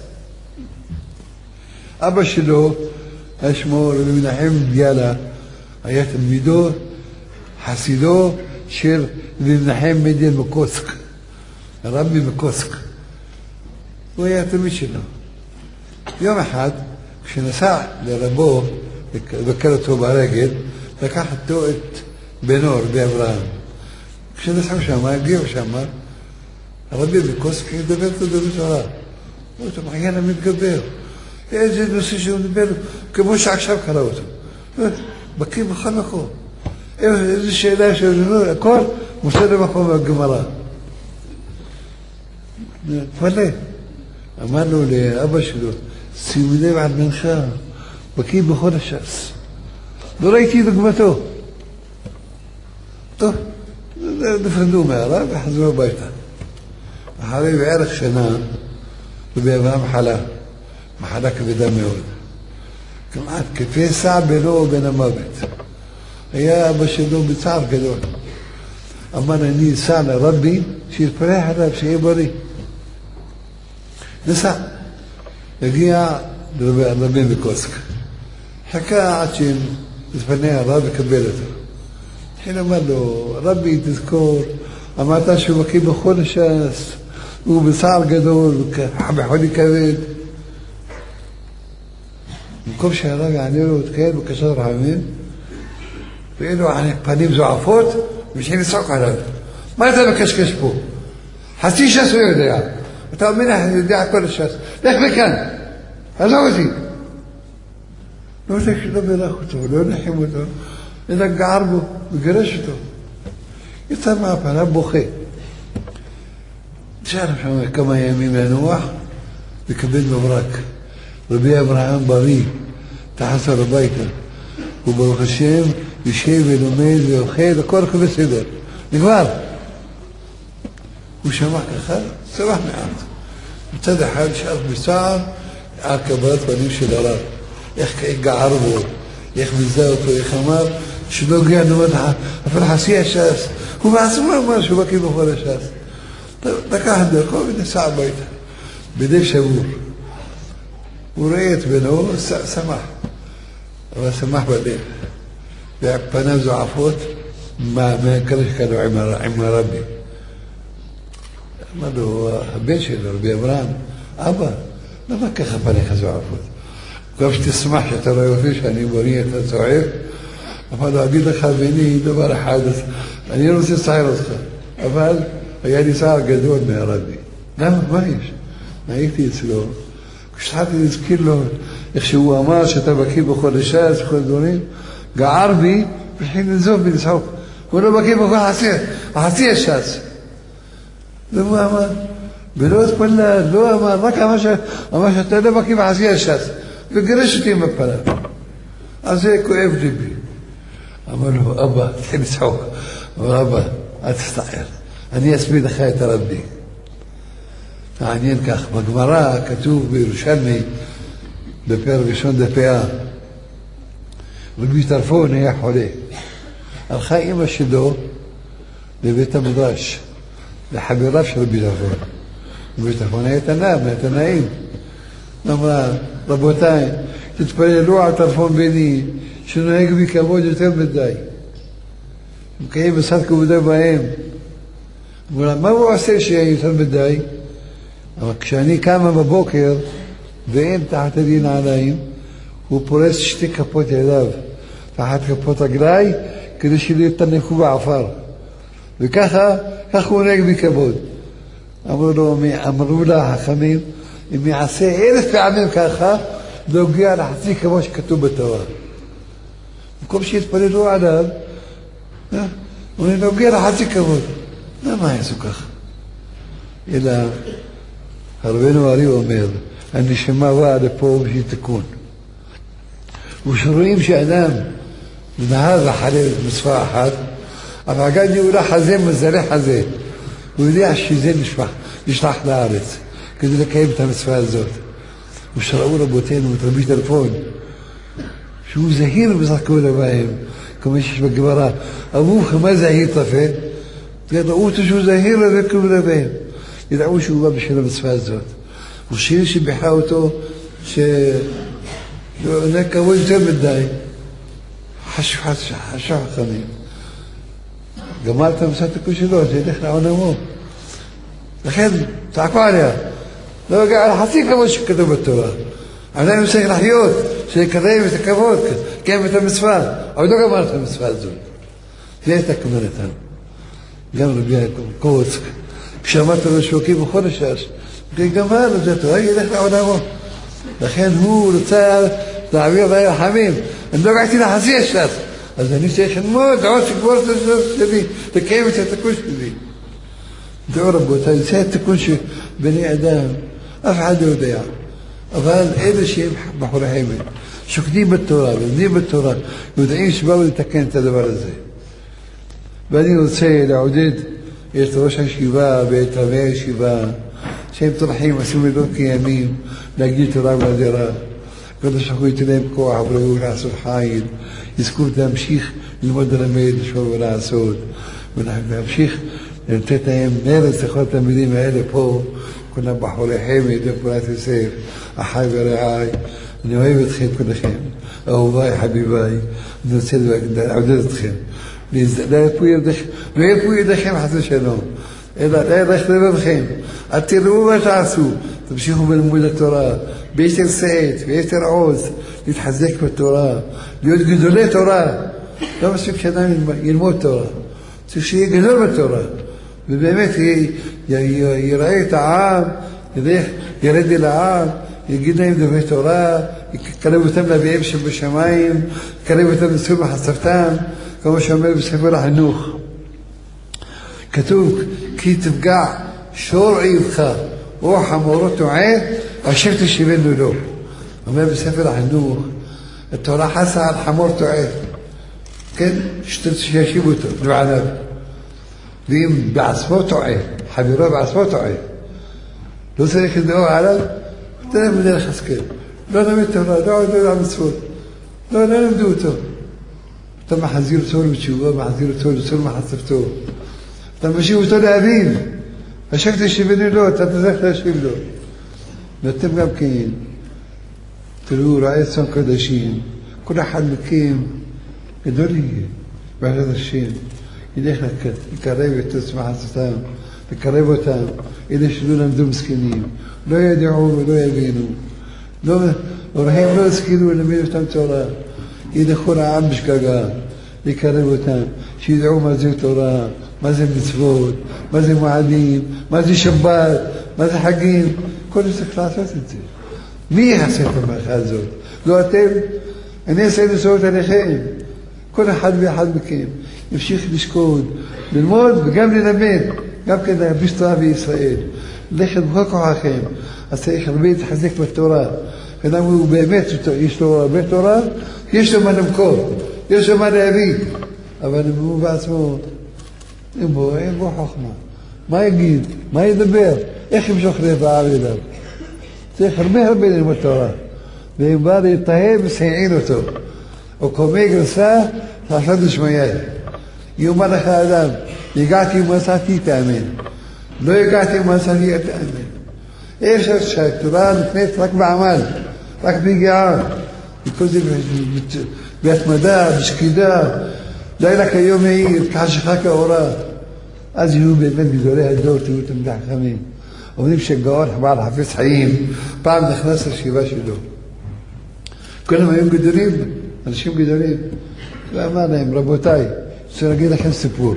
אבא שלו, היה שמו רבי מנחם ביאלה, היה תלמידו, חסידו של רבי מנחם מדיין מקוסק, הרבי מקוסק. הוא היה תלמיד שלו. יום אחד, כשנסע לרבו, לבקר אותו ברגל, לקח אותו את בנו, רבי אברהם. כשנסעו שם, הגיעו שם, הרבי מקוסק ידבר אותו דבר תורה. הוא אותו מעיין המתגבר. איזה נושא שהוא מדבר, כמו שעכשיו קרא אותו. בקיא בכל מקום. איזו שאלה שאלה, הכל מוצא למקום בגמרא. תפלא. אמרנו לאבא שלו, שימו לב על בנך, בקיא בכל הש"ס. לא ראיתי דוגמתו. טוב, נפרדו מהרב וחזרו הביתה. אחרי בערך שנה, רבי אברהם חלה, מחלה כבדה מאוד. כמעט כפסע בינו ובין המוות. היה אבא שלו בצער גדול. אמר, אני אסע לרבי, שיתפרח עליו, שיהיה בריא. נסע. הגיע לרבי בקוסק. חכה עד שיתפנה הרב וקבל אותו. התחיל אמר לו, רבי תזכור, אמרת שהוא בקיא בכל הש"ס, הוא בצער גדול, בחולי כבד. במקום שהרב יענה לו, תקיים בקשת רחמים, ואין לו פנים זועפות, ושאין לצעוק עליו. מה אתה מקשקש פה? חצי ש"ס הוא יודע. אתה אומר, אני יודע כל הש"ס. לך מכאן, עזוב אותי. לא בירך אותו, לא נחם אותו, אלא גער בו, וגרש אותו. יצא מהפנה בוכה. נשאר שם כמה ימים לנוח, וקבל מברק. רבי אברהם בריא, תחזור הביתה. וברוך השם, יושב ולומד ואוכל, הכל הכל בסדר. נגמר. הוא שמע ככה, צבח מעט. מצד אחד שאר בצער, על קבלת פנים של הרב. איך גער בו, איך מזדה אותו, איך אמר, שלא הגיע נאמר, אפילו חסי הש"ס. הוא בעצמו אמר שהוא בקיא בכל הש"ס. לקח את דרכו ונסע הביתה. בלב שבור. הוא ראה את בנו, שמח. אבל שמח בלב. ופניו זועפות, מהקרש כאלו עם הרבי. אמר לו, הבן שלו, רבי אברהם, אבא, למה ככה פניך זועפות? גם שתשמח שאתה רואה אותי, שאני בריא, אתה צועק. אמר לו, אגיד לך ביני דבר אחד, אני לא רוצה לצער אותך, אבל היה לי צער גדול מהרבי. למה? מה יש? הייתי אצלו, כשהתחלתי להזכיר לו איך שהוא אמר שאתה בקיא בכל הש"ס וכל דברים, גער בי והתחיל לנזוף ולצעוק. הוא לא בקיא בכל החצי הש"ס. והוא אמר, ולא התפלל, לא אמר, רק אמר שאתה לא בקיא בחצי הש"ס, וגרש אותי עם הפניו. אז זה כואב ליבי. אמר לו, אבא, תתחיל לצעוק. אמר, אבא, אל תסתער, אני אסביר לך את הרבי. מעניין כך, בגמרא כתוב בירושלמי, בפרק ראשון דפאה, רבי טרפון היה חולה. הלכה אמא שלו לבית המדרש, לחבריו של רבי טרפון. רבי טרפון היה תנא, מהתנאים. אמרה, רבותיי, תתפללו על טרפון בני, שנוהג בי כבוד יותר מדי. מקיים בסד כבודי בהם. אמרה, מה הוא עושה שיהיה יותר מדי? אבל כשאני קמה בבוקר, ואין תחת לי נעליים, הוא פורס שתי כפות ידיו, תחת כפות רגליי, כדי שלא יתנפו בעפר. וככה, ככה הוא נהג בכבוד. אמרו לו, אמרו לה החכמים, אם יעשה אלף פעמים ככה, לא הגיע לחצי כמו שכתוב בתורה. במקום שיתפללו עליו, הוא לא הגיע לחצי כבוד. למה יעשו ככה? אלא, הרבנו ארי אומר, הנשמה באה לפה בשביל תיקון. ושרואים שאדם נהר לחלל מצווה אחת, אבל גם יאולה חזה מזלה חזה. הוא יודע שזה נשלח, נשלח לארץ, כדי לקיים את המצווה הזאת. ושראו רבותינו את רבי טרפון, שהוא זהיר וזרקו לבהם, כמו שיש בגמרא, אמרו מה זהיר תפה? ראו אותו שהוא זהיר וזרקו לבהם. ידעו שהוא בא בשביל המצווה הזאת. ושיר שביחה אותו, שנקבו יותר מדי, חשו חכמים. גמר את המצוות שלו, שילך לעולמו. לכן, צעקו עליה. לא הגיע על חצי כבוד שכתוב בתורה. עדיין צריך לחיות, שיקדם את הכבוד, קיים את המצווה. אבל לא גמר את המצווה הזאת. זה הייתה כמרתם. גם רבי קוצק, כשאמרת לו שוקי בכל הש"ס, גמר את זה, תורה ילך לעולמו. לכן הוא רוצה להעביר בי רחמים. אני לא הגעתי לחצי הש"ס, אז אני צריך ללמוד עוד שכבר שלי, לקיים את התיקון שלי. דעו רבותיי, זה התיקון שבני אדם, אף אחד לא יודע. אבל אלה שהם בחורי חמד, שוקדים בתורה, לומדים בתורה, יודעים שבאו לתקן את הדבר הזה. ואני רוצה לעודד את ראש הישיבה ואת רבי הישיבה, שהם טורחים, עושים לילות כימים, להגיד תורה ולדירה. קדוש ברוך הוא ייתן להם כוח ובריאות לעשות חיל, יזכו להמשיך ללמוד ללמד, לשמור ולעשות, ולהמשיך לתת להם מרץ לכל התלמידים האלה פה, כולם בחורי חמד ופעולת יוסף, אחי ורעי, אני אוהב אתכם כולכם, אהוביי, חביביי, אני רוצה לעודד אתכם, לא ירפו ידיכם חס ושלום, אלא ללכת לבבכם, אל תראו מה תעשו, תמשיכו בלימוד התורה, ביתר שאת, ביתר עוז, להתחזק בתורה, להיות גדולי תורה, לא מספיק שאדם ילמוד תורה, צריך שיהיה גדול בתורה, ובאמת יראה את העם, ירד אל העם, יגיד להם דברי תורה, יקרב אותם לאביהם שבשמיים, יקרב אותם לצור מחשפתם, כמו שאומר בספר החינוך. כתוב, כי תפגע שור עיבך, או חמורו טועה, אשר תשיבנו לו. אומר בספר החינוך, התורה חסה על חמור טועה, כן, שישיב אותו, לבעליו. ואם בעצמו טועה, חברו בעצמו טועה, לא צריך לדאוג עליו, תלך בדרך השכל. לא נלמד תורה, לא עודד על מצוות. לא, לא למדו אותו. אתה מחזיר אותו לתשובה, מחזיר אותו לצור מחשפתו. אתה משיב אותו לאביו. אשר תשיבנו לו, אתה תצטרך להשיב לו. ואתם גם כן, תראו, רעי צאן קדשים, כל אחד מכם גדול יהיה, בעזרת השם. ילך לקרב את עצמם חסותם, לקרב אותם, אלה שלא למדו מסכנים, לא ידעו ולא יבינו, אורחים לא השכילו ללמד אותם תורה, ילכו לעם בשגגה, לקרב אותם, שידעו מה זה תורה, מה זה מצוות, מה זה מועדים, מה זה שבת, מה זה חגים, כל זה צריך לעשות את זה. מי יעשה את המלאכה הזאת? לא אתם, אני אעשה לסעות עליכם, כל אחד ואחד מכם. ימשיך לשקוד, ללמוד וגם ללמד, גם כן להרביש תורה בישראל. לכת בכל כוחכם, אז צריך הרבה להתחזק בתורה. אדם הוא באמת, יש לו הרבה תורה, יש לו מה למכור, יש לו מה להביא, אבל הוא בעצמו, אין בו, אין בו חוכמה. מה יגיד? מה ידבר? איך ימשוך לב העם אליו? צריך הרבה הרבה ללמוד תורה. ואם בא להתאהב, סייעין אותו. או קומי גרסה, לעשות לשמייי. יאמר לך האדם, הגעתי ומצאתי תאמן. לא הגעתי ומצאתי תאמן. אי אפשר שהתורה נקנית רק בעמל, רק ביגיעה. וכל זה בהתמדה, בשקידה, לילה כיום מאיר, כחשיכה כאורה. אז יהיו באמת גדולי הדור, תראו אותם חכמים. אומרים שגאון בעל חפץ חיים, פעם נכנס לישיבה שלו. כולם היו גדולים, אנשים גדולים. ואמר להם, רבותיי, רוצה להגיד לכם סיפור.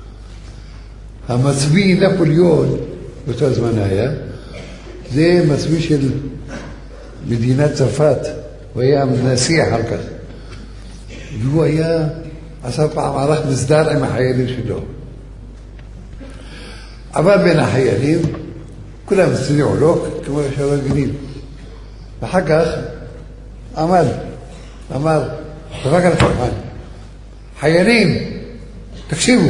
המצביא נפוליאון, באותו הזמן היה, זה מצביא של מדינת צרפת, הוא היה נשיא אחר כך. והוא היה, עשה פעם ערך מסדר עם החיילים שלו. עבר בין החיילים, כולם הצליעו לו, כמו שהרגילים. ואחר כך עמד, אמר, דפק על השולחן, חיילים, תקשיבו,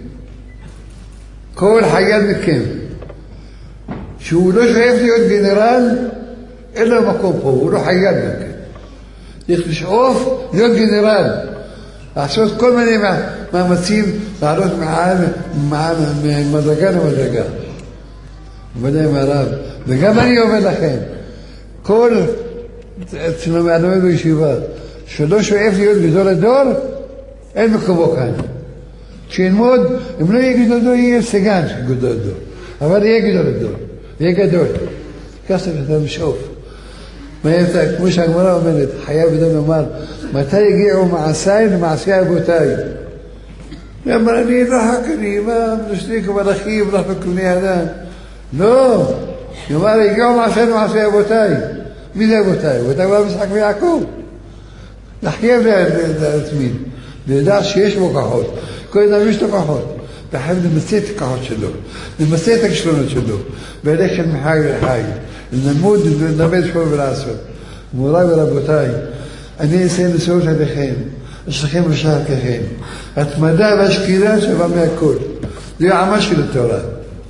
כל חייל מכם, שהוא לא שואף להיות גנרל, אין לו מקום פה, הוא לא חייל מכם. צריך לשאוף להיות גנרל, לעשות כל מיני מאמצים, לעלות ממדרגה למדרגה. ודאי מהרב, וגם אני אומר לכם, כל אצלנו מהלמד בישיבה, שלא שואף להיות גדול הדור, אין מקומו כאן. כשילמוד, אם לא יהיה גדול הדור, יהיה סגן של גדול הדור. אבל יהיה גדול הדור, יהיה גדול. ככה אתה משאוף. כמו שהגמרא אומרת, חייב אדם אמר, מתי הגיעו מעשיי למעשי אבותיי? אמר, אני לא חכני, מה, נשני כמלאכים, אנחנו כבני אדם. לא, אמר, הגיעו מעשיי למעשי אבותיי. מי זה אבותיי? אבותיי הוא המשחק ויעקב. לחייב להתמיד. וידע שיש בו כוחות. כל אדם יש לו כוחות. וחייב למצא את הכוחות שלו, למצא את הכישרונות שלו, ולכן מחי לחי, ללמוד וללמד שפה ולעשות. מוריי ורבותיי, אני אסיים לסורת עליכם, אשלכם ושערככם. התמדה והשקידה שווה מהכל. זה העמה של התורה.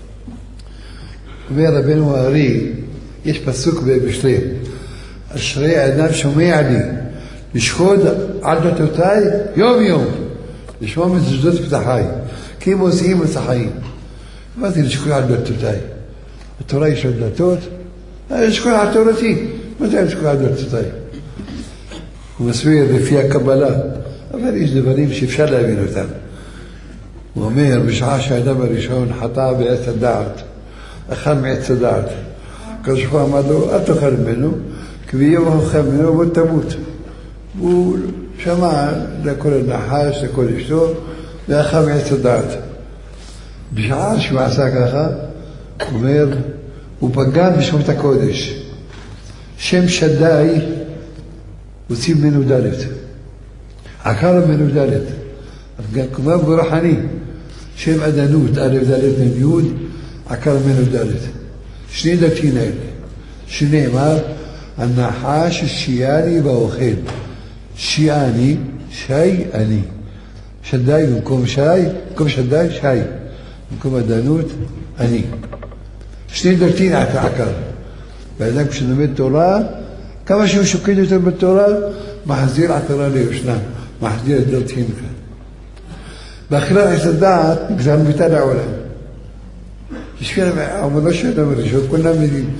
אומר רבנו הארי, יש פסוק בשלי, אשרי האדם שומע לי, לשחוד על דתותיי יום יום, לשמוע מזוזות פתחי, כי הם עושים את החיים. מה זה לשקול על דתותיי? בתורה יש עוד דתות, לשקול על תורתי. מה זה לשקול על דתותיי? הוא מסביר לפי הקבלה, אבל יש דברים שאפשר להבין אותם. הוא אומר, בשעה שהאדם הראשון חטא בעץ הדעת, אכל מעץ הדעת, הקדוש ברוך הוא אמר לו, אל תאכל ממנו, כי ביום אוכל ממנו בוא תמות. הוא שמע לכל הנחש, לכל אשתו, ואכל מעץ הדעת. בשעה שהוא עשה ככה, הוא אומר, הוא פגע בשמות הקודש. שם שדאי, הוציא ממנו דלת. עקר ממנו דלת. כלומר ברוחני, שם עדנות, א' דלת מ' י', עקר ממנו דלת. שני דתים האלה, שנאמר, הנחש שיאני באוכל. שיאני, שי אני. שדאי במקום שי, במקום שדאי שי. במקום עדנות, אני. שני דלתין עקר. והאדם כשלומד תורה, כמה שהוא שוקד יותר בתורה, מחזיר עטרה ליושנה, מחזיר את דלתין כאן. באכילת עץ הדעת, נגזר מיתה לעולם. בשביל העמודו של אדם הראשון, כולם יודעים.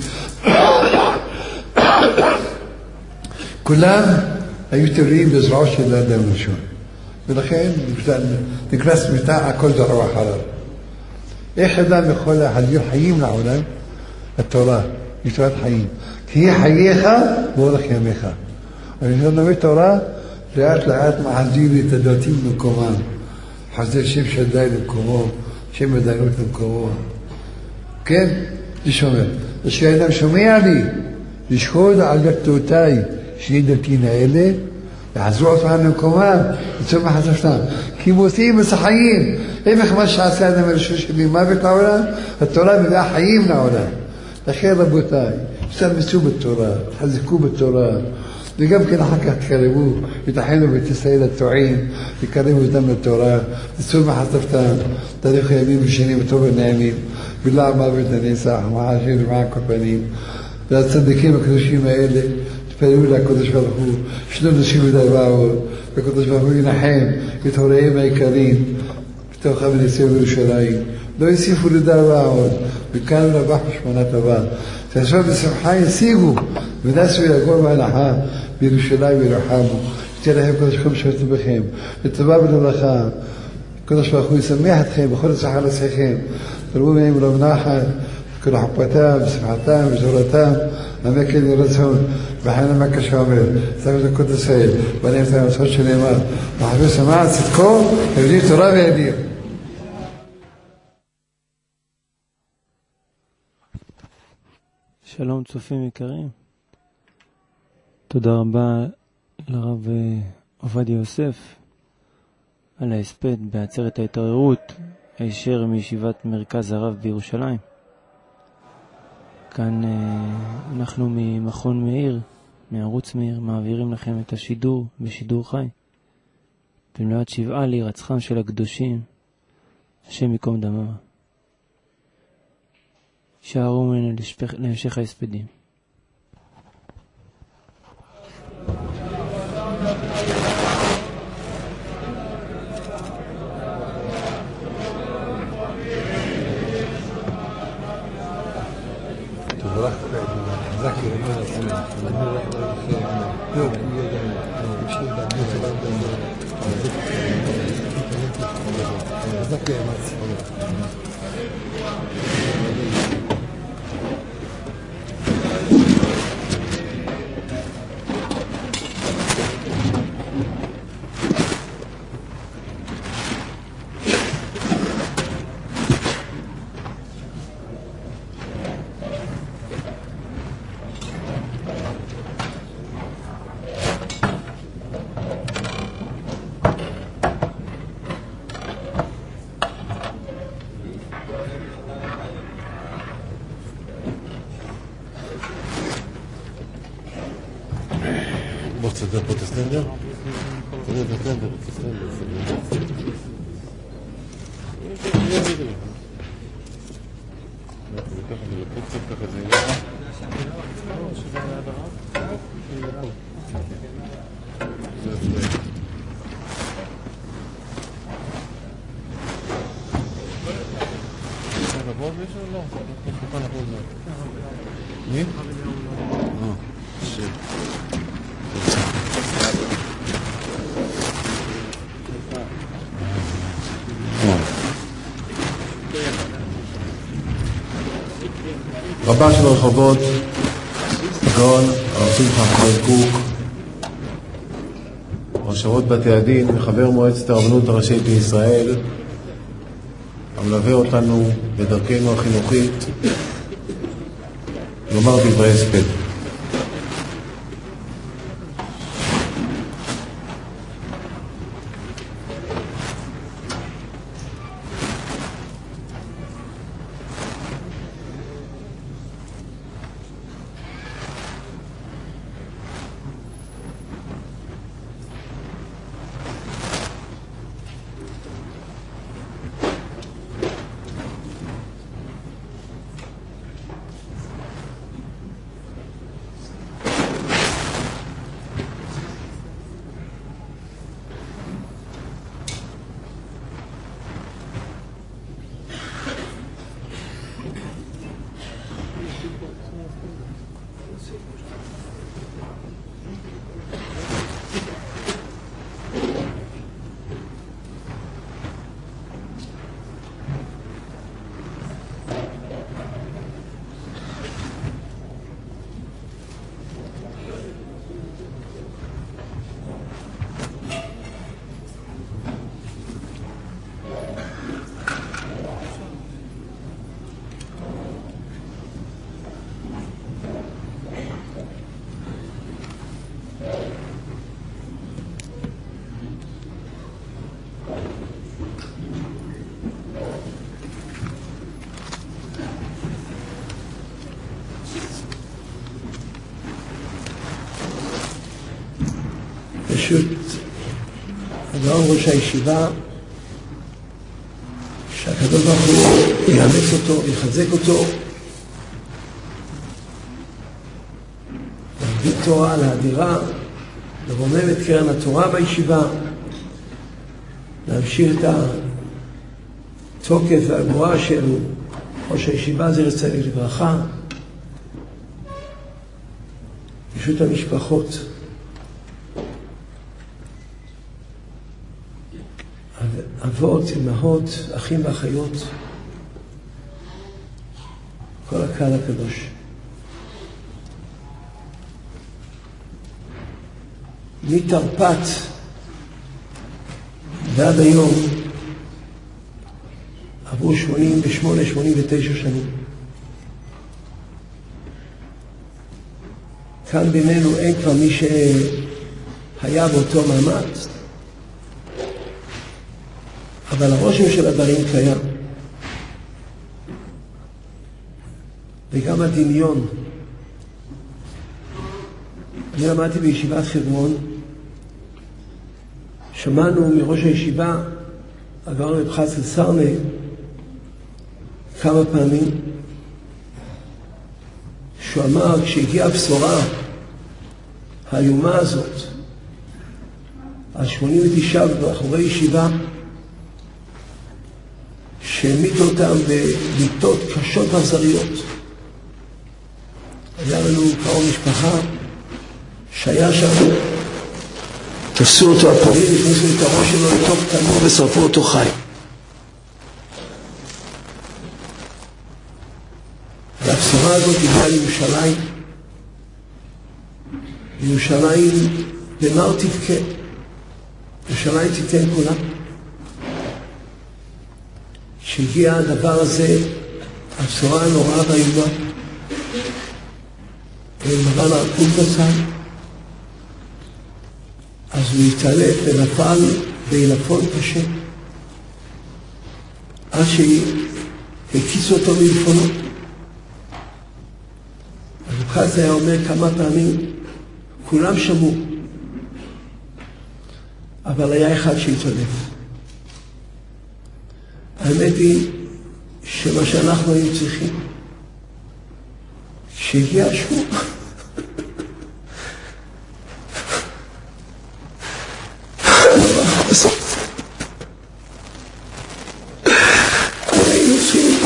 כולם היו תלויים בזרועו של האדם הראשון. ולכן נגרס מיתה, הכל זרוע אחריו. איך אדם יכול להחזיר חיים לעולם? התורה, היא תורת חיים. כי היא חייך ואורך ימיך. אבל אני לומד תורה, לאט לאט מחזיר את הדתים במקומם. חזיר שם שדאי למקומו, שם עדנות למקומו. כן? זה שומע. אז שהאדם שומע לי, לשחוד על דתותיי, שני דתים האלה, יחזרו אותם למקומם, יצאו מחשבתם. כי מוצאים את החיים. איך מה שעשה האדם הראשון שלי, מוות לעולם? התורה מביאה חיים לעולם. לכן רבותיי, תלמדו בתורה, תחזקו בתורה, וגם כן אחר כך תקרבו, ותחיינו בית ישראל הטועים, תקרבו אותם לתורה, תצאו מחשבתם, תאריכו ימים ושנים וטוב ונעימים, ולא מוות לנצח, מעשיר ומעל כל פנים. והצדיקים הקדושים האלה, תפעלו לקדוש ברוך הוא, שנו נשים ודברות, והקדוש ברוך הוא ינחם את הוריהם העיקרים, בתוך המניסים בירושלים. לא יוסיפו לדאבה עוד, וכאן רבח בשמונה טובה. שעכשיו בשמחה ישיגו, ונסו יגור בהנחה בירושלים וירחמו. שתהיה לכם קדוש ברוך הוא משרת בכם, לטובה ולברכה. קדוש ברוך הוא ישמח אתכם בכל הצלחה לעשיכם. תרבו מהם רב נחת, כל חופתם, בשמחתם, בזורתם, המקל ירצון, בחיינה מכה שאומר, צוות הקודש האל, בנים את המצוות שנאמר, מחבר שמע צדקו, הבדיל תורה וידיר. שלום צופים יקרים, תודה רבה לרב עובדיה יוסף על ההספד בעצרת ההתעוררות הישר מישיבת מרכז הרב בירושלים. כאן אנחנו ממכון מאיר, מערוץ מאיר, מעבירים לכם את השידור בשידור חי במלאת שבעה להירצחם של הקדושים, השם ייקום דמם. שערו ממנו להמשך ההספדים. تبارك ذكر الله سبحانه זה פרוטסטנדר? זה פרוטסטנדר, פרוטסטנדר. מי? אה, שיר. רבה של רחובות, גאון, הרב שמחה כהן קוק, ראש שירות בתי הדין וחבר מועצת הרבנות הראשית לישראל, המלווה אותנו בדרכנו החינוכית, לומר דברי הספד. פשוט הגאון ראש הישיבה, שהקדוש ברוך הוא יאמץ אותו, יחזק אותו, להביא תורה להדירה, לרומם את קרן התורה בישיבה, להמשיך את התוקף והגבורה של ראש הישיבה זכר צדיק לברכה, פשוט המשפחות, אבות, אמהות, אחים ואחיות, כל הקהל הקדוש. מתרפ"ט ועד היום עברו שמונים ושמונה שמונים ותשע שנים. כאן בינינו אין כבר מי שהיה באותו מעמד, אבל הרושם של הדברים קיים. וגם הדמיון. אני למדתי בישיבת חברון, שמענו מראש הישיבה, הגאון רב חסד סרנה, כמה פעמים, שהוא אמר, כשהגיעה הבשורה האיומה הזאת, על שמונים ותשע בחורי ישיבה, שהמיתו אותם במיתות קשות ואכזריות. היה לנו קרוב משפחה שהיה שם, תפסו אותו הפורעים, הכניסו את הראש שלו לתוך תנור ושרפו אותו חי. והבשורה הזאת הגיעה לירושלים. ירושלים במר תבכה, ירושלים תיתן כולה. שהגיע הדבר הזה, הבשורה הנוראה והאיומה, מרן הרב קוק זצ"ל, אז הוא התעלף ונפל בעילפון קשה, עד שהקיצו אותו מלפונו. הרב חסד היה אומר כמה פעמים, כולם שמעו, אבל היה אחד שהתעלף. האמת היא שמה שאנחנו היינו צריכים, שהגיע שוב. היינו צריכים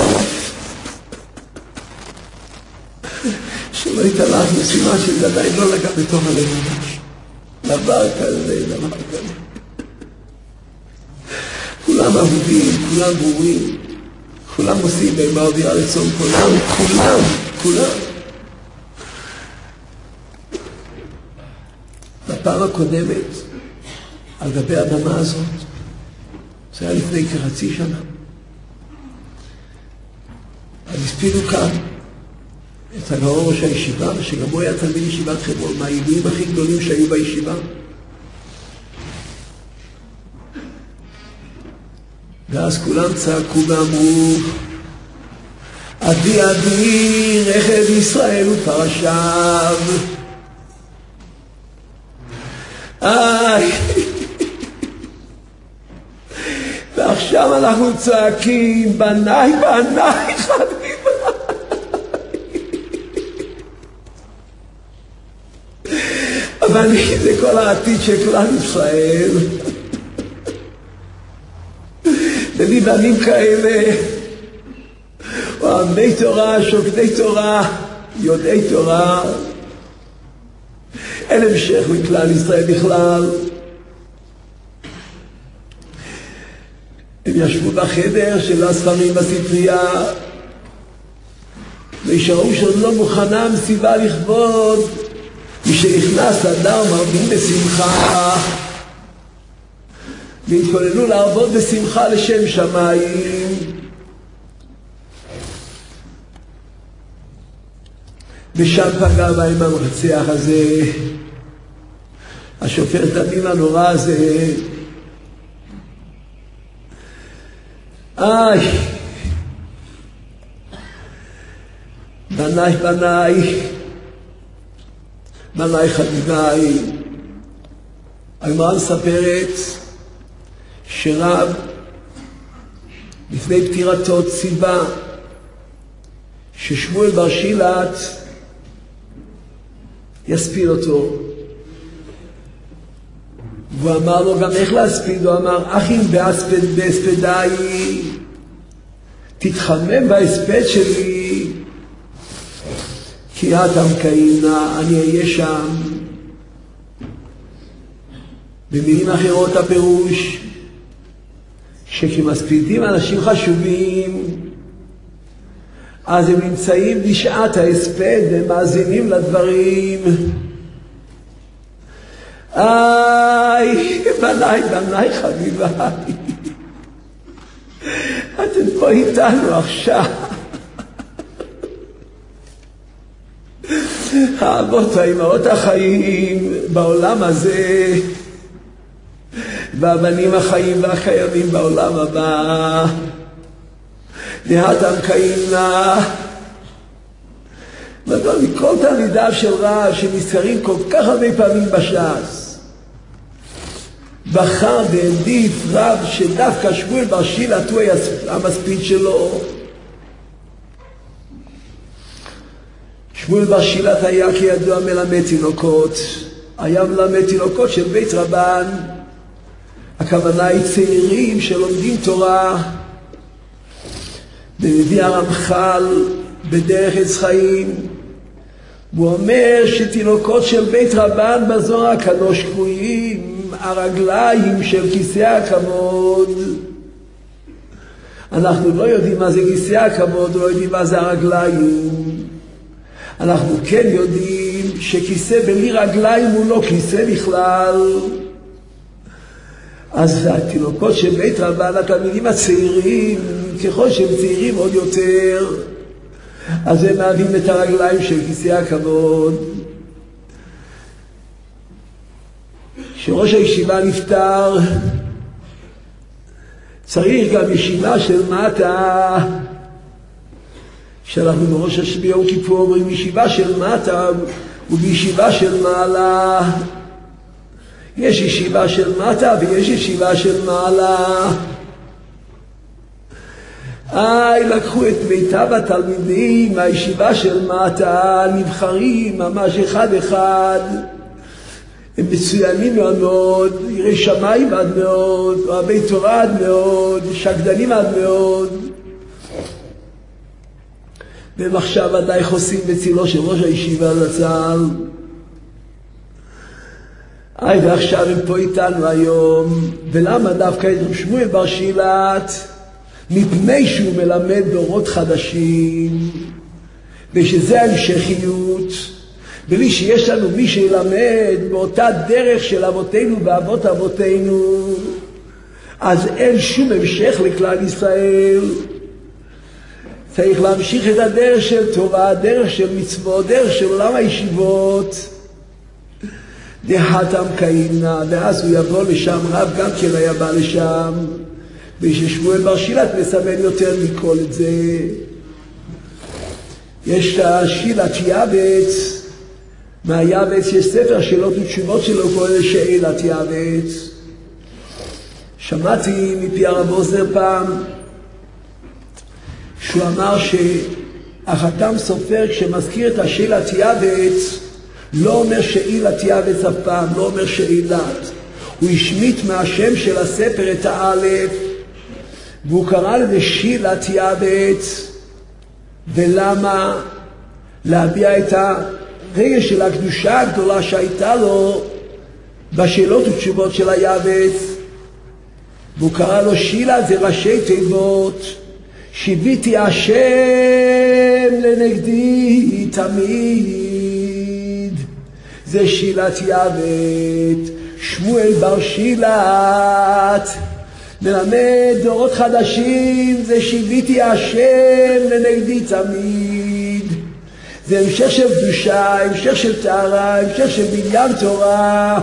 שלא התעלף משימה של עדיין לא לגע בתוך הלב ממש. דבר כזה, דבר כזה. כולם אהובים, כולם ברורים, כולם עושים בהם בערבייה רצון, כולם, כולם, כולם. בפעם הקודמת, על גבי האדמה הזאת, זה היה לפני כחצי שנה. אז הספילו כאן את הגאון ראש הישיבה, שגם הוא היה תלמיד ישיבת חברון, מהעילויים הכי גדולים שהיו בישיבה. ואז כולם צעקו ואמרו, עדי עדי רכב ישראל ופרשיו. איי. ועכשיו אנחנו צועקים, בניי בניי חביביי. הבנים זה כל העתיד של כלל ישראל. ולי בנים כאלה, אוהבי תורה, שוקדי תורה, יודעי תורה, אין המשך לכלל ישראל בכלל. הם ישבו בחדר של הספרים בספרייה, וישארו שעוד לא מוכנה מסיבה לכבוד, משנכנס אדר מרבים בשמחה, והתכוננו לעבוד בשמחה לשם שמיים. ושם פגע בהם המרצח הזה, השופר דמים הנורא הזה. איי, בניי בניי, בניי חביביי. הגמרא מספרת שרב לפני פטירתו ציווה ששמואל בר שילת יספיד אותו, והוא אמר לו גם איך להספיד. הוא אמר, אחים בהספדיי, תתחמם בהספד שלי, כי את המקיינה, אני אהיה שם. במילים אחרות הפירוש, שכמספידים אנשים חשובים, אז הם נמצאים בשעת ההספד והם מאזינים לדברים. איי, בניי, בניי חביביי, אתם פה איתנו עכשיו. האבות והאימהות החיים בעולם הזה, והבנים החיים והקיימים בעולם הבא. נהתם קיימנה. מדוע מכל תלמידיו של רב שנזכרים כל כך הרבה פעמים בש"ס, בחר והעדיף רב שדווקא שמואל בר שילת הוא המספיד שלו. שמואל בר שילת היה כידוע מלמד תינוקות, היה מלמד תינוקות של בית רבן. הכוונה היא צעירים שלומדים תורה. מביא הרמח"ל בדרך עץ חיים, הוא אומר שתינוקות של בית רבן בזוהר הקדוש קרויים הרגליים של כיסא הכבוד. אנחנו לא יודעים מה זה כיסא הכבוד, לא יודעים מה זה הרגליים. אנחנו כן יודעים שכיסא בלי רגליים הוא לא כיסא בכלל. אז התינוקות של בית רבן, התלמידים הצעירים, ככל שהם צעירים עוד יותר, אז הם מהווים את הרגליים של כיסא הכבוד. כשראש הישיבה נפטר, צריך גם ישיבה של מטה, שאנחנו בראש השביע יום כיפור אומרים ישיבה של מטה ובישיבה של מעלה. יש ישיבה של מטה ויש ישיבה של מעלה. איי, לקחו את מיטב התלמידים מהישיבה של מטה, נבחרים ממש אחד אחד, הם מצוינים מאוד, יראי שמיים עד מאוד, אוהבי תורה עד מאוד, שקדנים עד מאוד, והם עכשיו עדיין חוסים בצילו של ראש הישיבה לצה"ל. איי, ועכשיו הם פה איתנו היום. ולמה דווקא את רב שמואל בר שילת? מפני שהוא מלמד דורות חדשים, ושזה המשכיות, בלי שיש לנו מי שילמד באותה דרך של אבותינו ואבות אבותינו, אז אין שום המשך לכלל ישראל. צריך להמשיך את הדרך של תורה, דרך של מצוות, דרך של עולם הישיבות. דהתם קיימנה, ואז הוא יבוא לשם, רב גם כן היה בא לשם, וששמואל בר שילת מסמן יותר מכל את זה. יש את השילת יבץ, מהיבץ יש ספר שאלות ותשובות שלו, קורא שאלת יבץ. שמעתי מפי הרב עוזר פעם, שהוא אמר שהחתם סופר כשמזכיר את השאלת יבץ, לא אומר שאילת יבץ אף פעם, לא אומר שאילת. הוא השמיט מהשם של הספר את האלף, והוא קרא לזה שילת יבץ. ולמה? להביע את הרגש של הקדושה הגדולה שהייתה לו בשאלות ותשובות של היבץ. והוא קרא לו שילת, זה ראשי תיבות, שיביתי השם לנגדי תמיד, זה שילת יבץ. שמואל בר שילת מלמד דורות חדשים, זה שיביתי השם לנגדי תמיד, זה המשך של קדושה, המשך של טהרה, המשך של בניין תורה.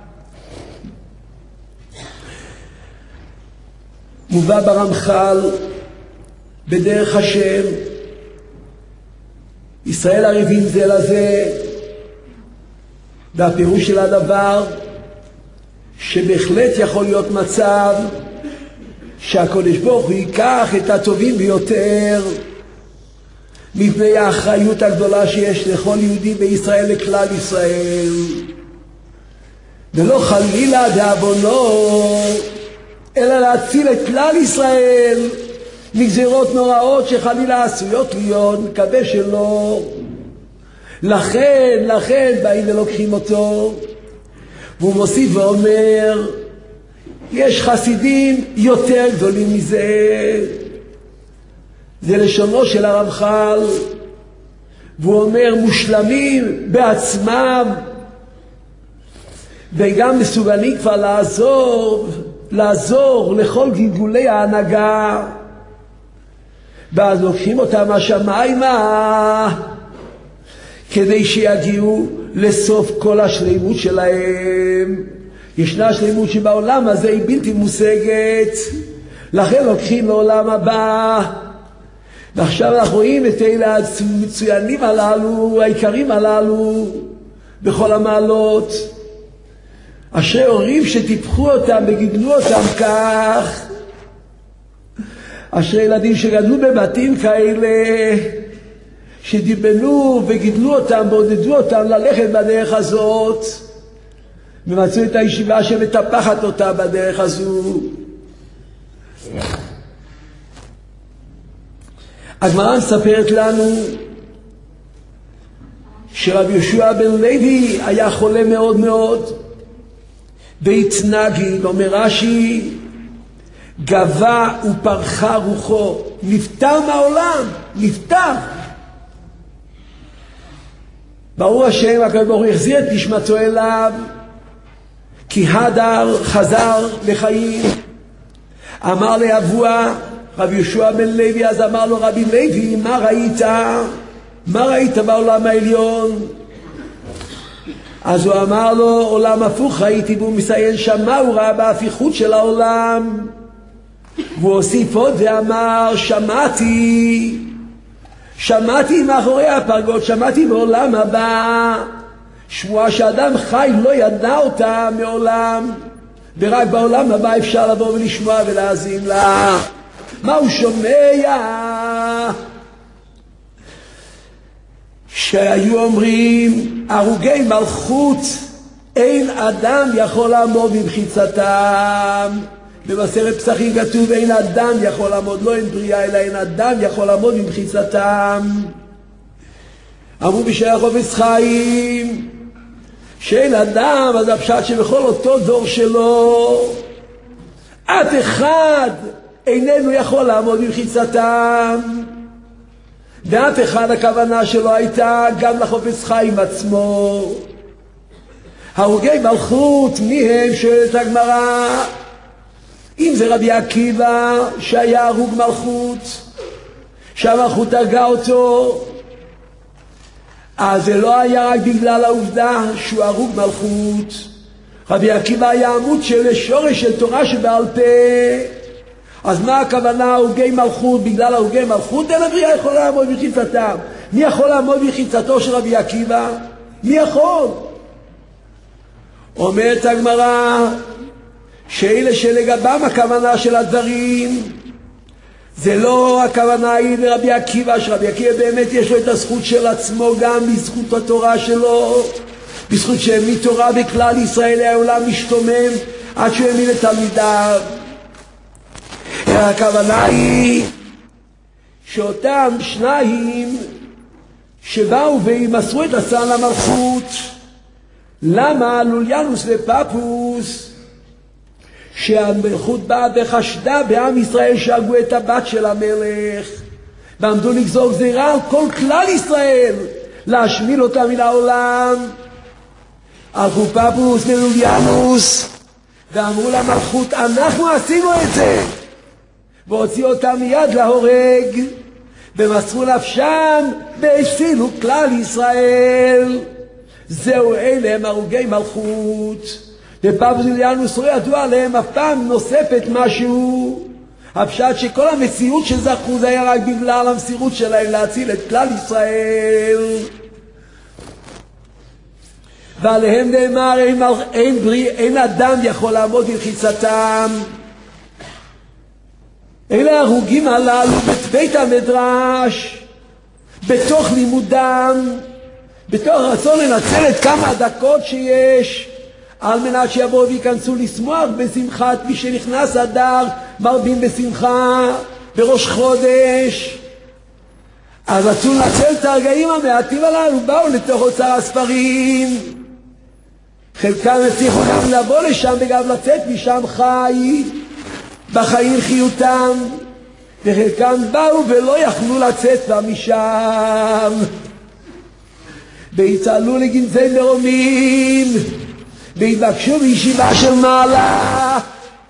מובא ברמח"ל בדרך השם, ישראל ערבים זה לזה, והפירוש של הדבר שבהחלט יכול להיות מצב שהקדוש ברוך הוא ייקח את הטובים ביותר מפני האחריות הגדולה שיש לכל יהודי בישראל, לכלל ישראל, ולא חלילה דאבונו, אלא להציל את כלל ישראל מגזירות נוראות שחלילה עשויות להיות, מקווה שלא. לכן, לכן באים ולוקחים אותו. והוא מוסיף ואומר, יש חסידים יותר גדולים מזה. זה לשונו של הרמח"ל, והוא אומר מושלמים בעצמם, וגם מסוגלים כבר לעזור, לעזור לכל גלגולי ההנהגה. ואז לוקחים אותם השמיימה כדי שיגיעו לסוף כל השלימות שלהם. ישנה שלמות שבעולם הזה היא בלתי מושגת, לכן לוקחים לעולם הבא. ועכשיו אנחנו רואים את אלה המצוינים הללו, העיקרים הללו בכל המעלות, אשרי הורים שטיפחו אותם וגידלו אותם כך, אשרי ילדים שגדלו בבתים כאלה, שדיבנו וגידלו אותם ועודדו אותם ללכת בדרך הזאת, ומצאו את הישיבה שמטפחת אותה בדרך הזו. הגמרא מספרת לנו שרב יהושע בן לוי היה חולה מאוד מאוד, והתנגי, אומר רש"י, גבה ופרחה רוחו, נפטר מהעולם, נפטר. ברוך השם, הקדוש ברוך הוא החזיר את נשמתו אליו, כי הדר חזר לחיים. אמר לאבוה, רב יהושע בן לוי, אז אמר לו רבי לוי, מה ראית? מה ראית בעולם העליון? אז הוא אמר לו, עולם הפוך ראיתי, והוא מסיין שם מה הוא ראה בהפיכות של העולם. והוא הוסיף עוד ואמר, שמעתי, שמעתי מאחורי הפרגות, שמעתי בעולם הבא, שמועה שאדם חי לא ידע אותה מעולם, ורק בעולם הבא אפשר לבוא ולשמוע ולהאזין לה. מה הוא שומע? שהיו אומרים הרוגי מלכות אין אדם יכול לעמוד במחיצתם. במסכת פסחים כתוב אין אדם יכול לעמוד, לא אין בריאה אלא אין אדם יכול לעמוד במחיצתם. אמרו בשער החפץ חיים שאין אדם, אז הפשט שבכל אותו דור שלו אף אחד איננו יכול לעמוד במחיצתם, ואף אחד הכוונה שלו הייתה גם לחפץ חיים עצמו. הרוגי מלכות מי הם? שואלת הגמרא. אם זה רבי עקיבא שהיה הרוג מלכות, שהמלכות הרגה אותו, אז זה לא היה רק בגלל העובדה שהוא הרוג מלכות. רבי עקיבא היה עמוד של שורש של תורה שבעל פה. אז מה הכוונה הרוגי מלכות? בגלל הרוגי מלכות אין הבריאה יכול לעמוד בחיצתם. מי יכול לעמוד בחיצתו של רבי עקיבא? מי יכול? אומרת הגמרא שאלה שלגבם הכוונה של הדברים זה לא הכוונה היא לרבי עקיבא, שרבי עקיבא באמת יש לו את הזכות של עצמו גם בזכות התורה שלו, בזכות שמתורה בכלל ישראל העולם משתומם עד שהוא האמין לתלמידיו. הכוונה היא שאותם שניים שבאו ומסרו את עצמם למלכות, למה? לוליאנוס ופפוס, שהמלכות באה וחשדה בעם ישראל שהרגו את הבת של המלך ועמדו לגזור גזירה על כל כלל ישראל להשמיד אותה מן העולם. הלכו פפוס ולוליאנוס ואמרו למלכות אנחנו עשינו את זה, והוציאו אותה מיד להורג ומסרו נפשם והצילו כלל ישראל. זהו, אלה הם הרוגי מלכות. ופפוס ולוליאנוס לא ידעו עליהם אף פעם נוספת משהו. הפשט שכל המציאות שזכו זה היה רק בגלל המסירות שלהם להציל את כלל ישראל. ועליהם נאמר אין, אין, בריא, אין אדם יכול לעמוד במחיצתם. אלה הרוגים הללו בבית המדרש, בתוך לימודם, בתוך רצון לנצל את כמה הדקות שיש על מנת שיבואו וייכנסו לשמוח בשמחת מי שנכנס אדר, מרבים בשמחה בראש חודש. אז רצו לנצל את הרגעים המעטים הללו, באו לתוך אוצר הספרים. חלקם הצליחו גם לבוא לשם וגם לצאת משם חי בחיים חיותם, וחלקם באו ולא יכלו לצאת כבר משם והצעלו לגנזי מרומים והתבקשו בישיבה של מעלה.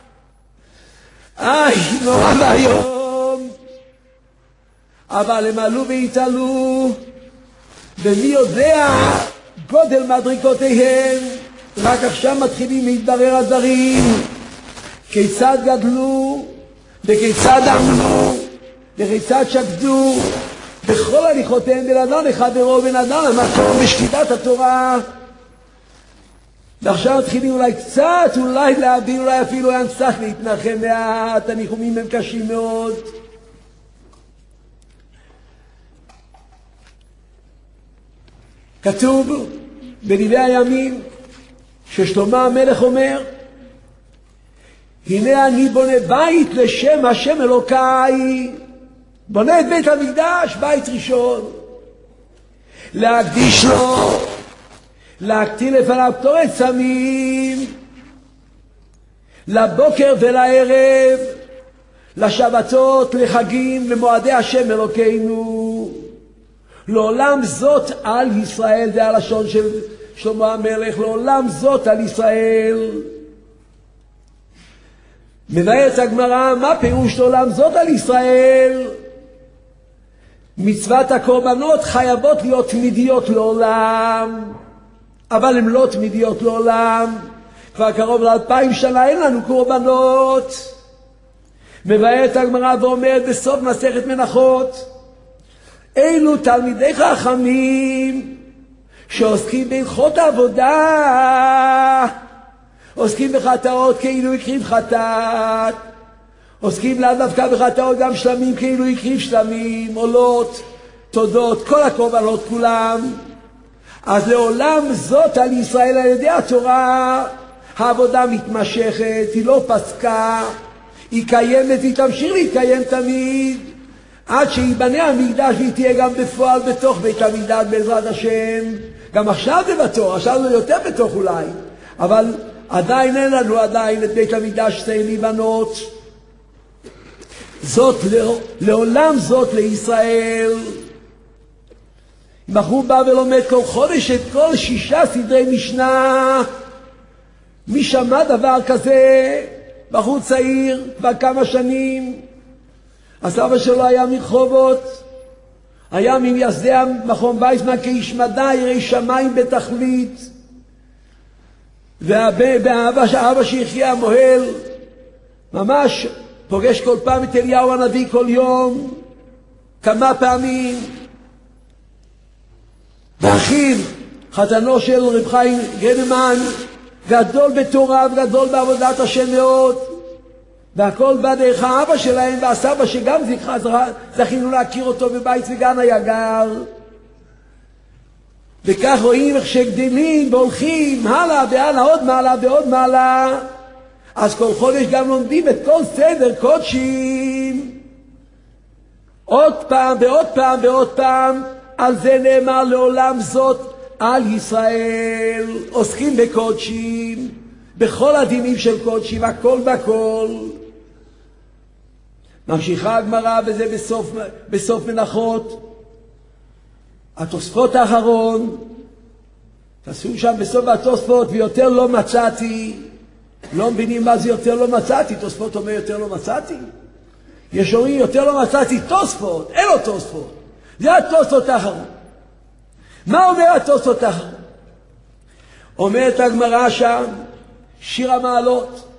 איי, נורא והיום. אבל הם עלו והתעלו, ומי יודע גודל מדרגותיהם. רק עכשיו מתחילים להתברר הדברים, כיצד גדלו וכיצד עמלו וכיצד שקדו בכל הליכותיהם בין אדם לחברו, בין אדם למקום בשקידת התורה. ועכשיו מתחילים אולי קצת אולי להבין, אולי אפילו להנצח להתנחם מעט. הניחומים הם קשים מאוד. כתוב בנביאי הימים ששלמה המלך אומר הנה אני בונה בית לשם השם אלוקיי, בונה את בית המקדש, בית ראשון, להקדיש לו, להקטין לפניו קטורת צמים, לבוקר ולערב, לשבתות, לחגים, למועדי השם אלוקינו. לעולם זאת על ישראל, זה הלשון של שלמה המלך, לעולם זאת על ישראל. מבארת הגמרא, מה פירוש לעולם זאת על ישראל? מצוות הקורבנות חייבות להיות תמידיות לעולם, אבל הן לא תמידיות לעולם. כבר קרוב לאלפיים שנה אין לנו קורבנות. מבארת הגמרא ואומרת בסוף מסכת מנחות, אילו תלמידי חכמים שעוסקים בהלכות העבודה, עוסקים בחטאות כאילו הקריב חטאת, עוסקים לאו דווקא בחטאות גם שלמים כאילו הקריב שלמים, עולות, תודות, כל הקורבנות כולם. אז לעולם זאת על ישראל על ידי התורה, העבודה מתמשכת, היא לא פסקה, היא קיימת, היא תמשיך להתקיים תמיד, עד שיבנה המקדש והיא תהיה גם בפועל בתוך בית המקדש בעזרת השם. גם עכשיו זה בתור, עכשיו זה יותר בתוך אולי, אבל עדיין אין לנו עדיין את בית המקדש שתי להיבנות. זאת לעולם זאת לישראל. אם בחור בא ולומד כל חודש את כל שישה סדרי משנה, מי שמע דבר כזה? בחור צעיר, כבר כמה שנים, הסבא שלו היה מרחובות, היה ממייסדי מכון ויצמן כאיש מדע, יראי שמיים בתכלית, והאבא שיחיה המוהל, ממש פוגש כל פעם את אליהו הנביא כל יום, כמה פעמים. ואחיו, חתנו של רב חיים גרדמן, גדול בתורה וגדול בעבודת השם מאוד, והכל בא דרך האבא שלהם והסבא שגם זכינו להכיר אותו בבית וגן היה גר. וכך רואים איך שגדלים והולכים הלאה והלאה, עוד מעלה ועוד מעלה. אז כל חודש גם לומדים את כל סדר קודשים, עוד פעם ועוד פעם ועוד פעם. על זה נאמר לעולם זאת על ישראל, עוסקים בקודשים, בכל הדינים של קודשים, הכל בכל. ממשיכה הגמרא וזה בסוף, בסוף מנחות, התוספות האחרון, תעשו שם בסוף התוספות, ויותר לא מצאתי. לא מבינים מה זה יותר לא מצאתי, תוספות אומר יותר לא מצאתי. יש אומרים יותר לא מצאתי תוספות, אין לו תוספות, זה התוספות האחרון. מה אומר התוספות האחרון? אומרת הגמרא שם, שיר המעלות,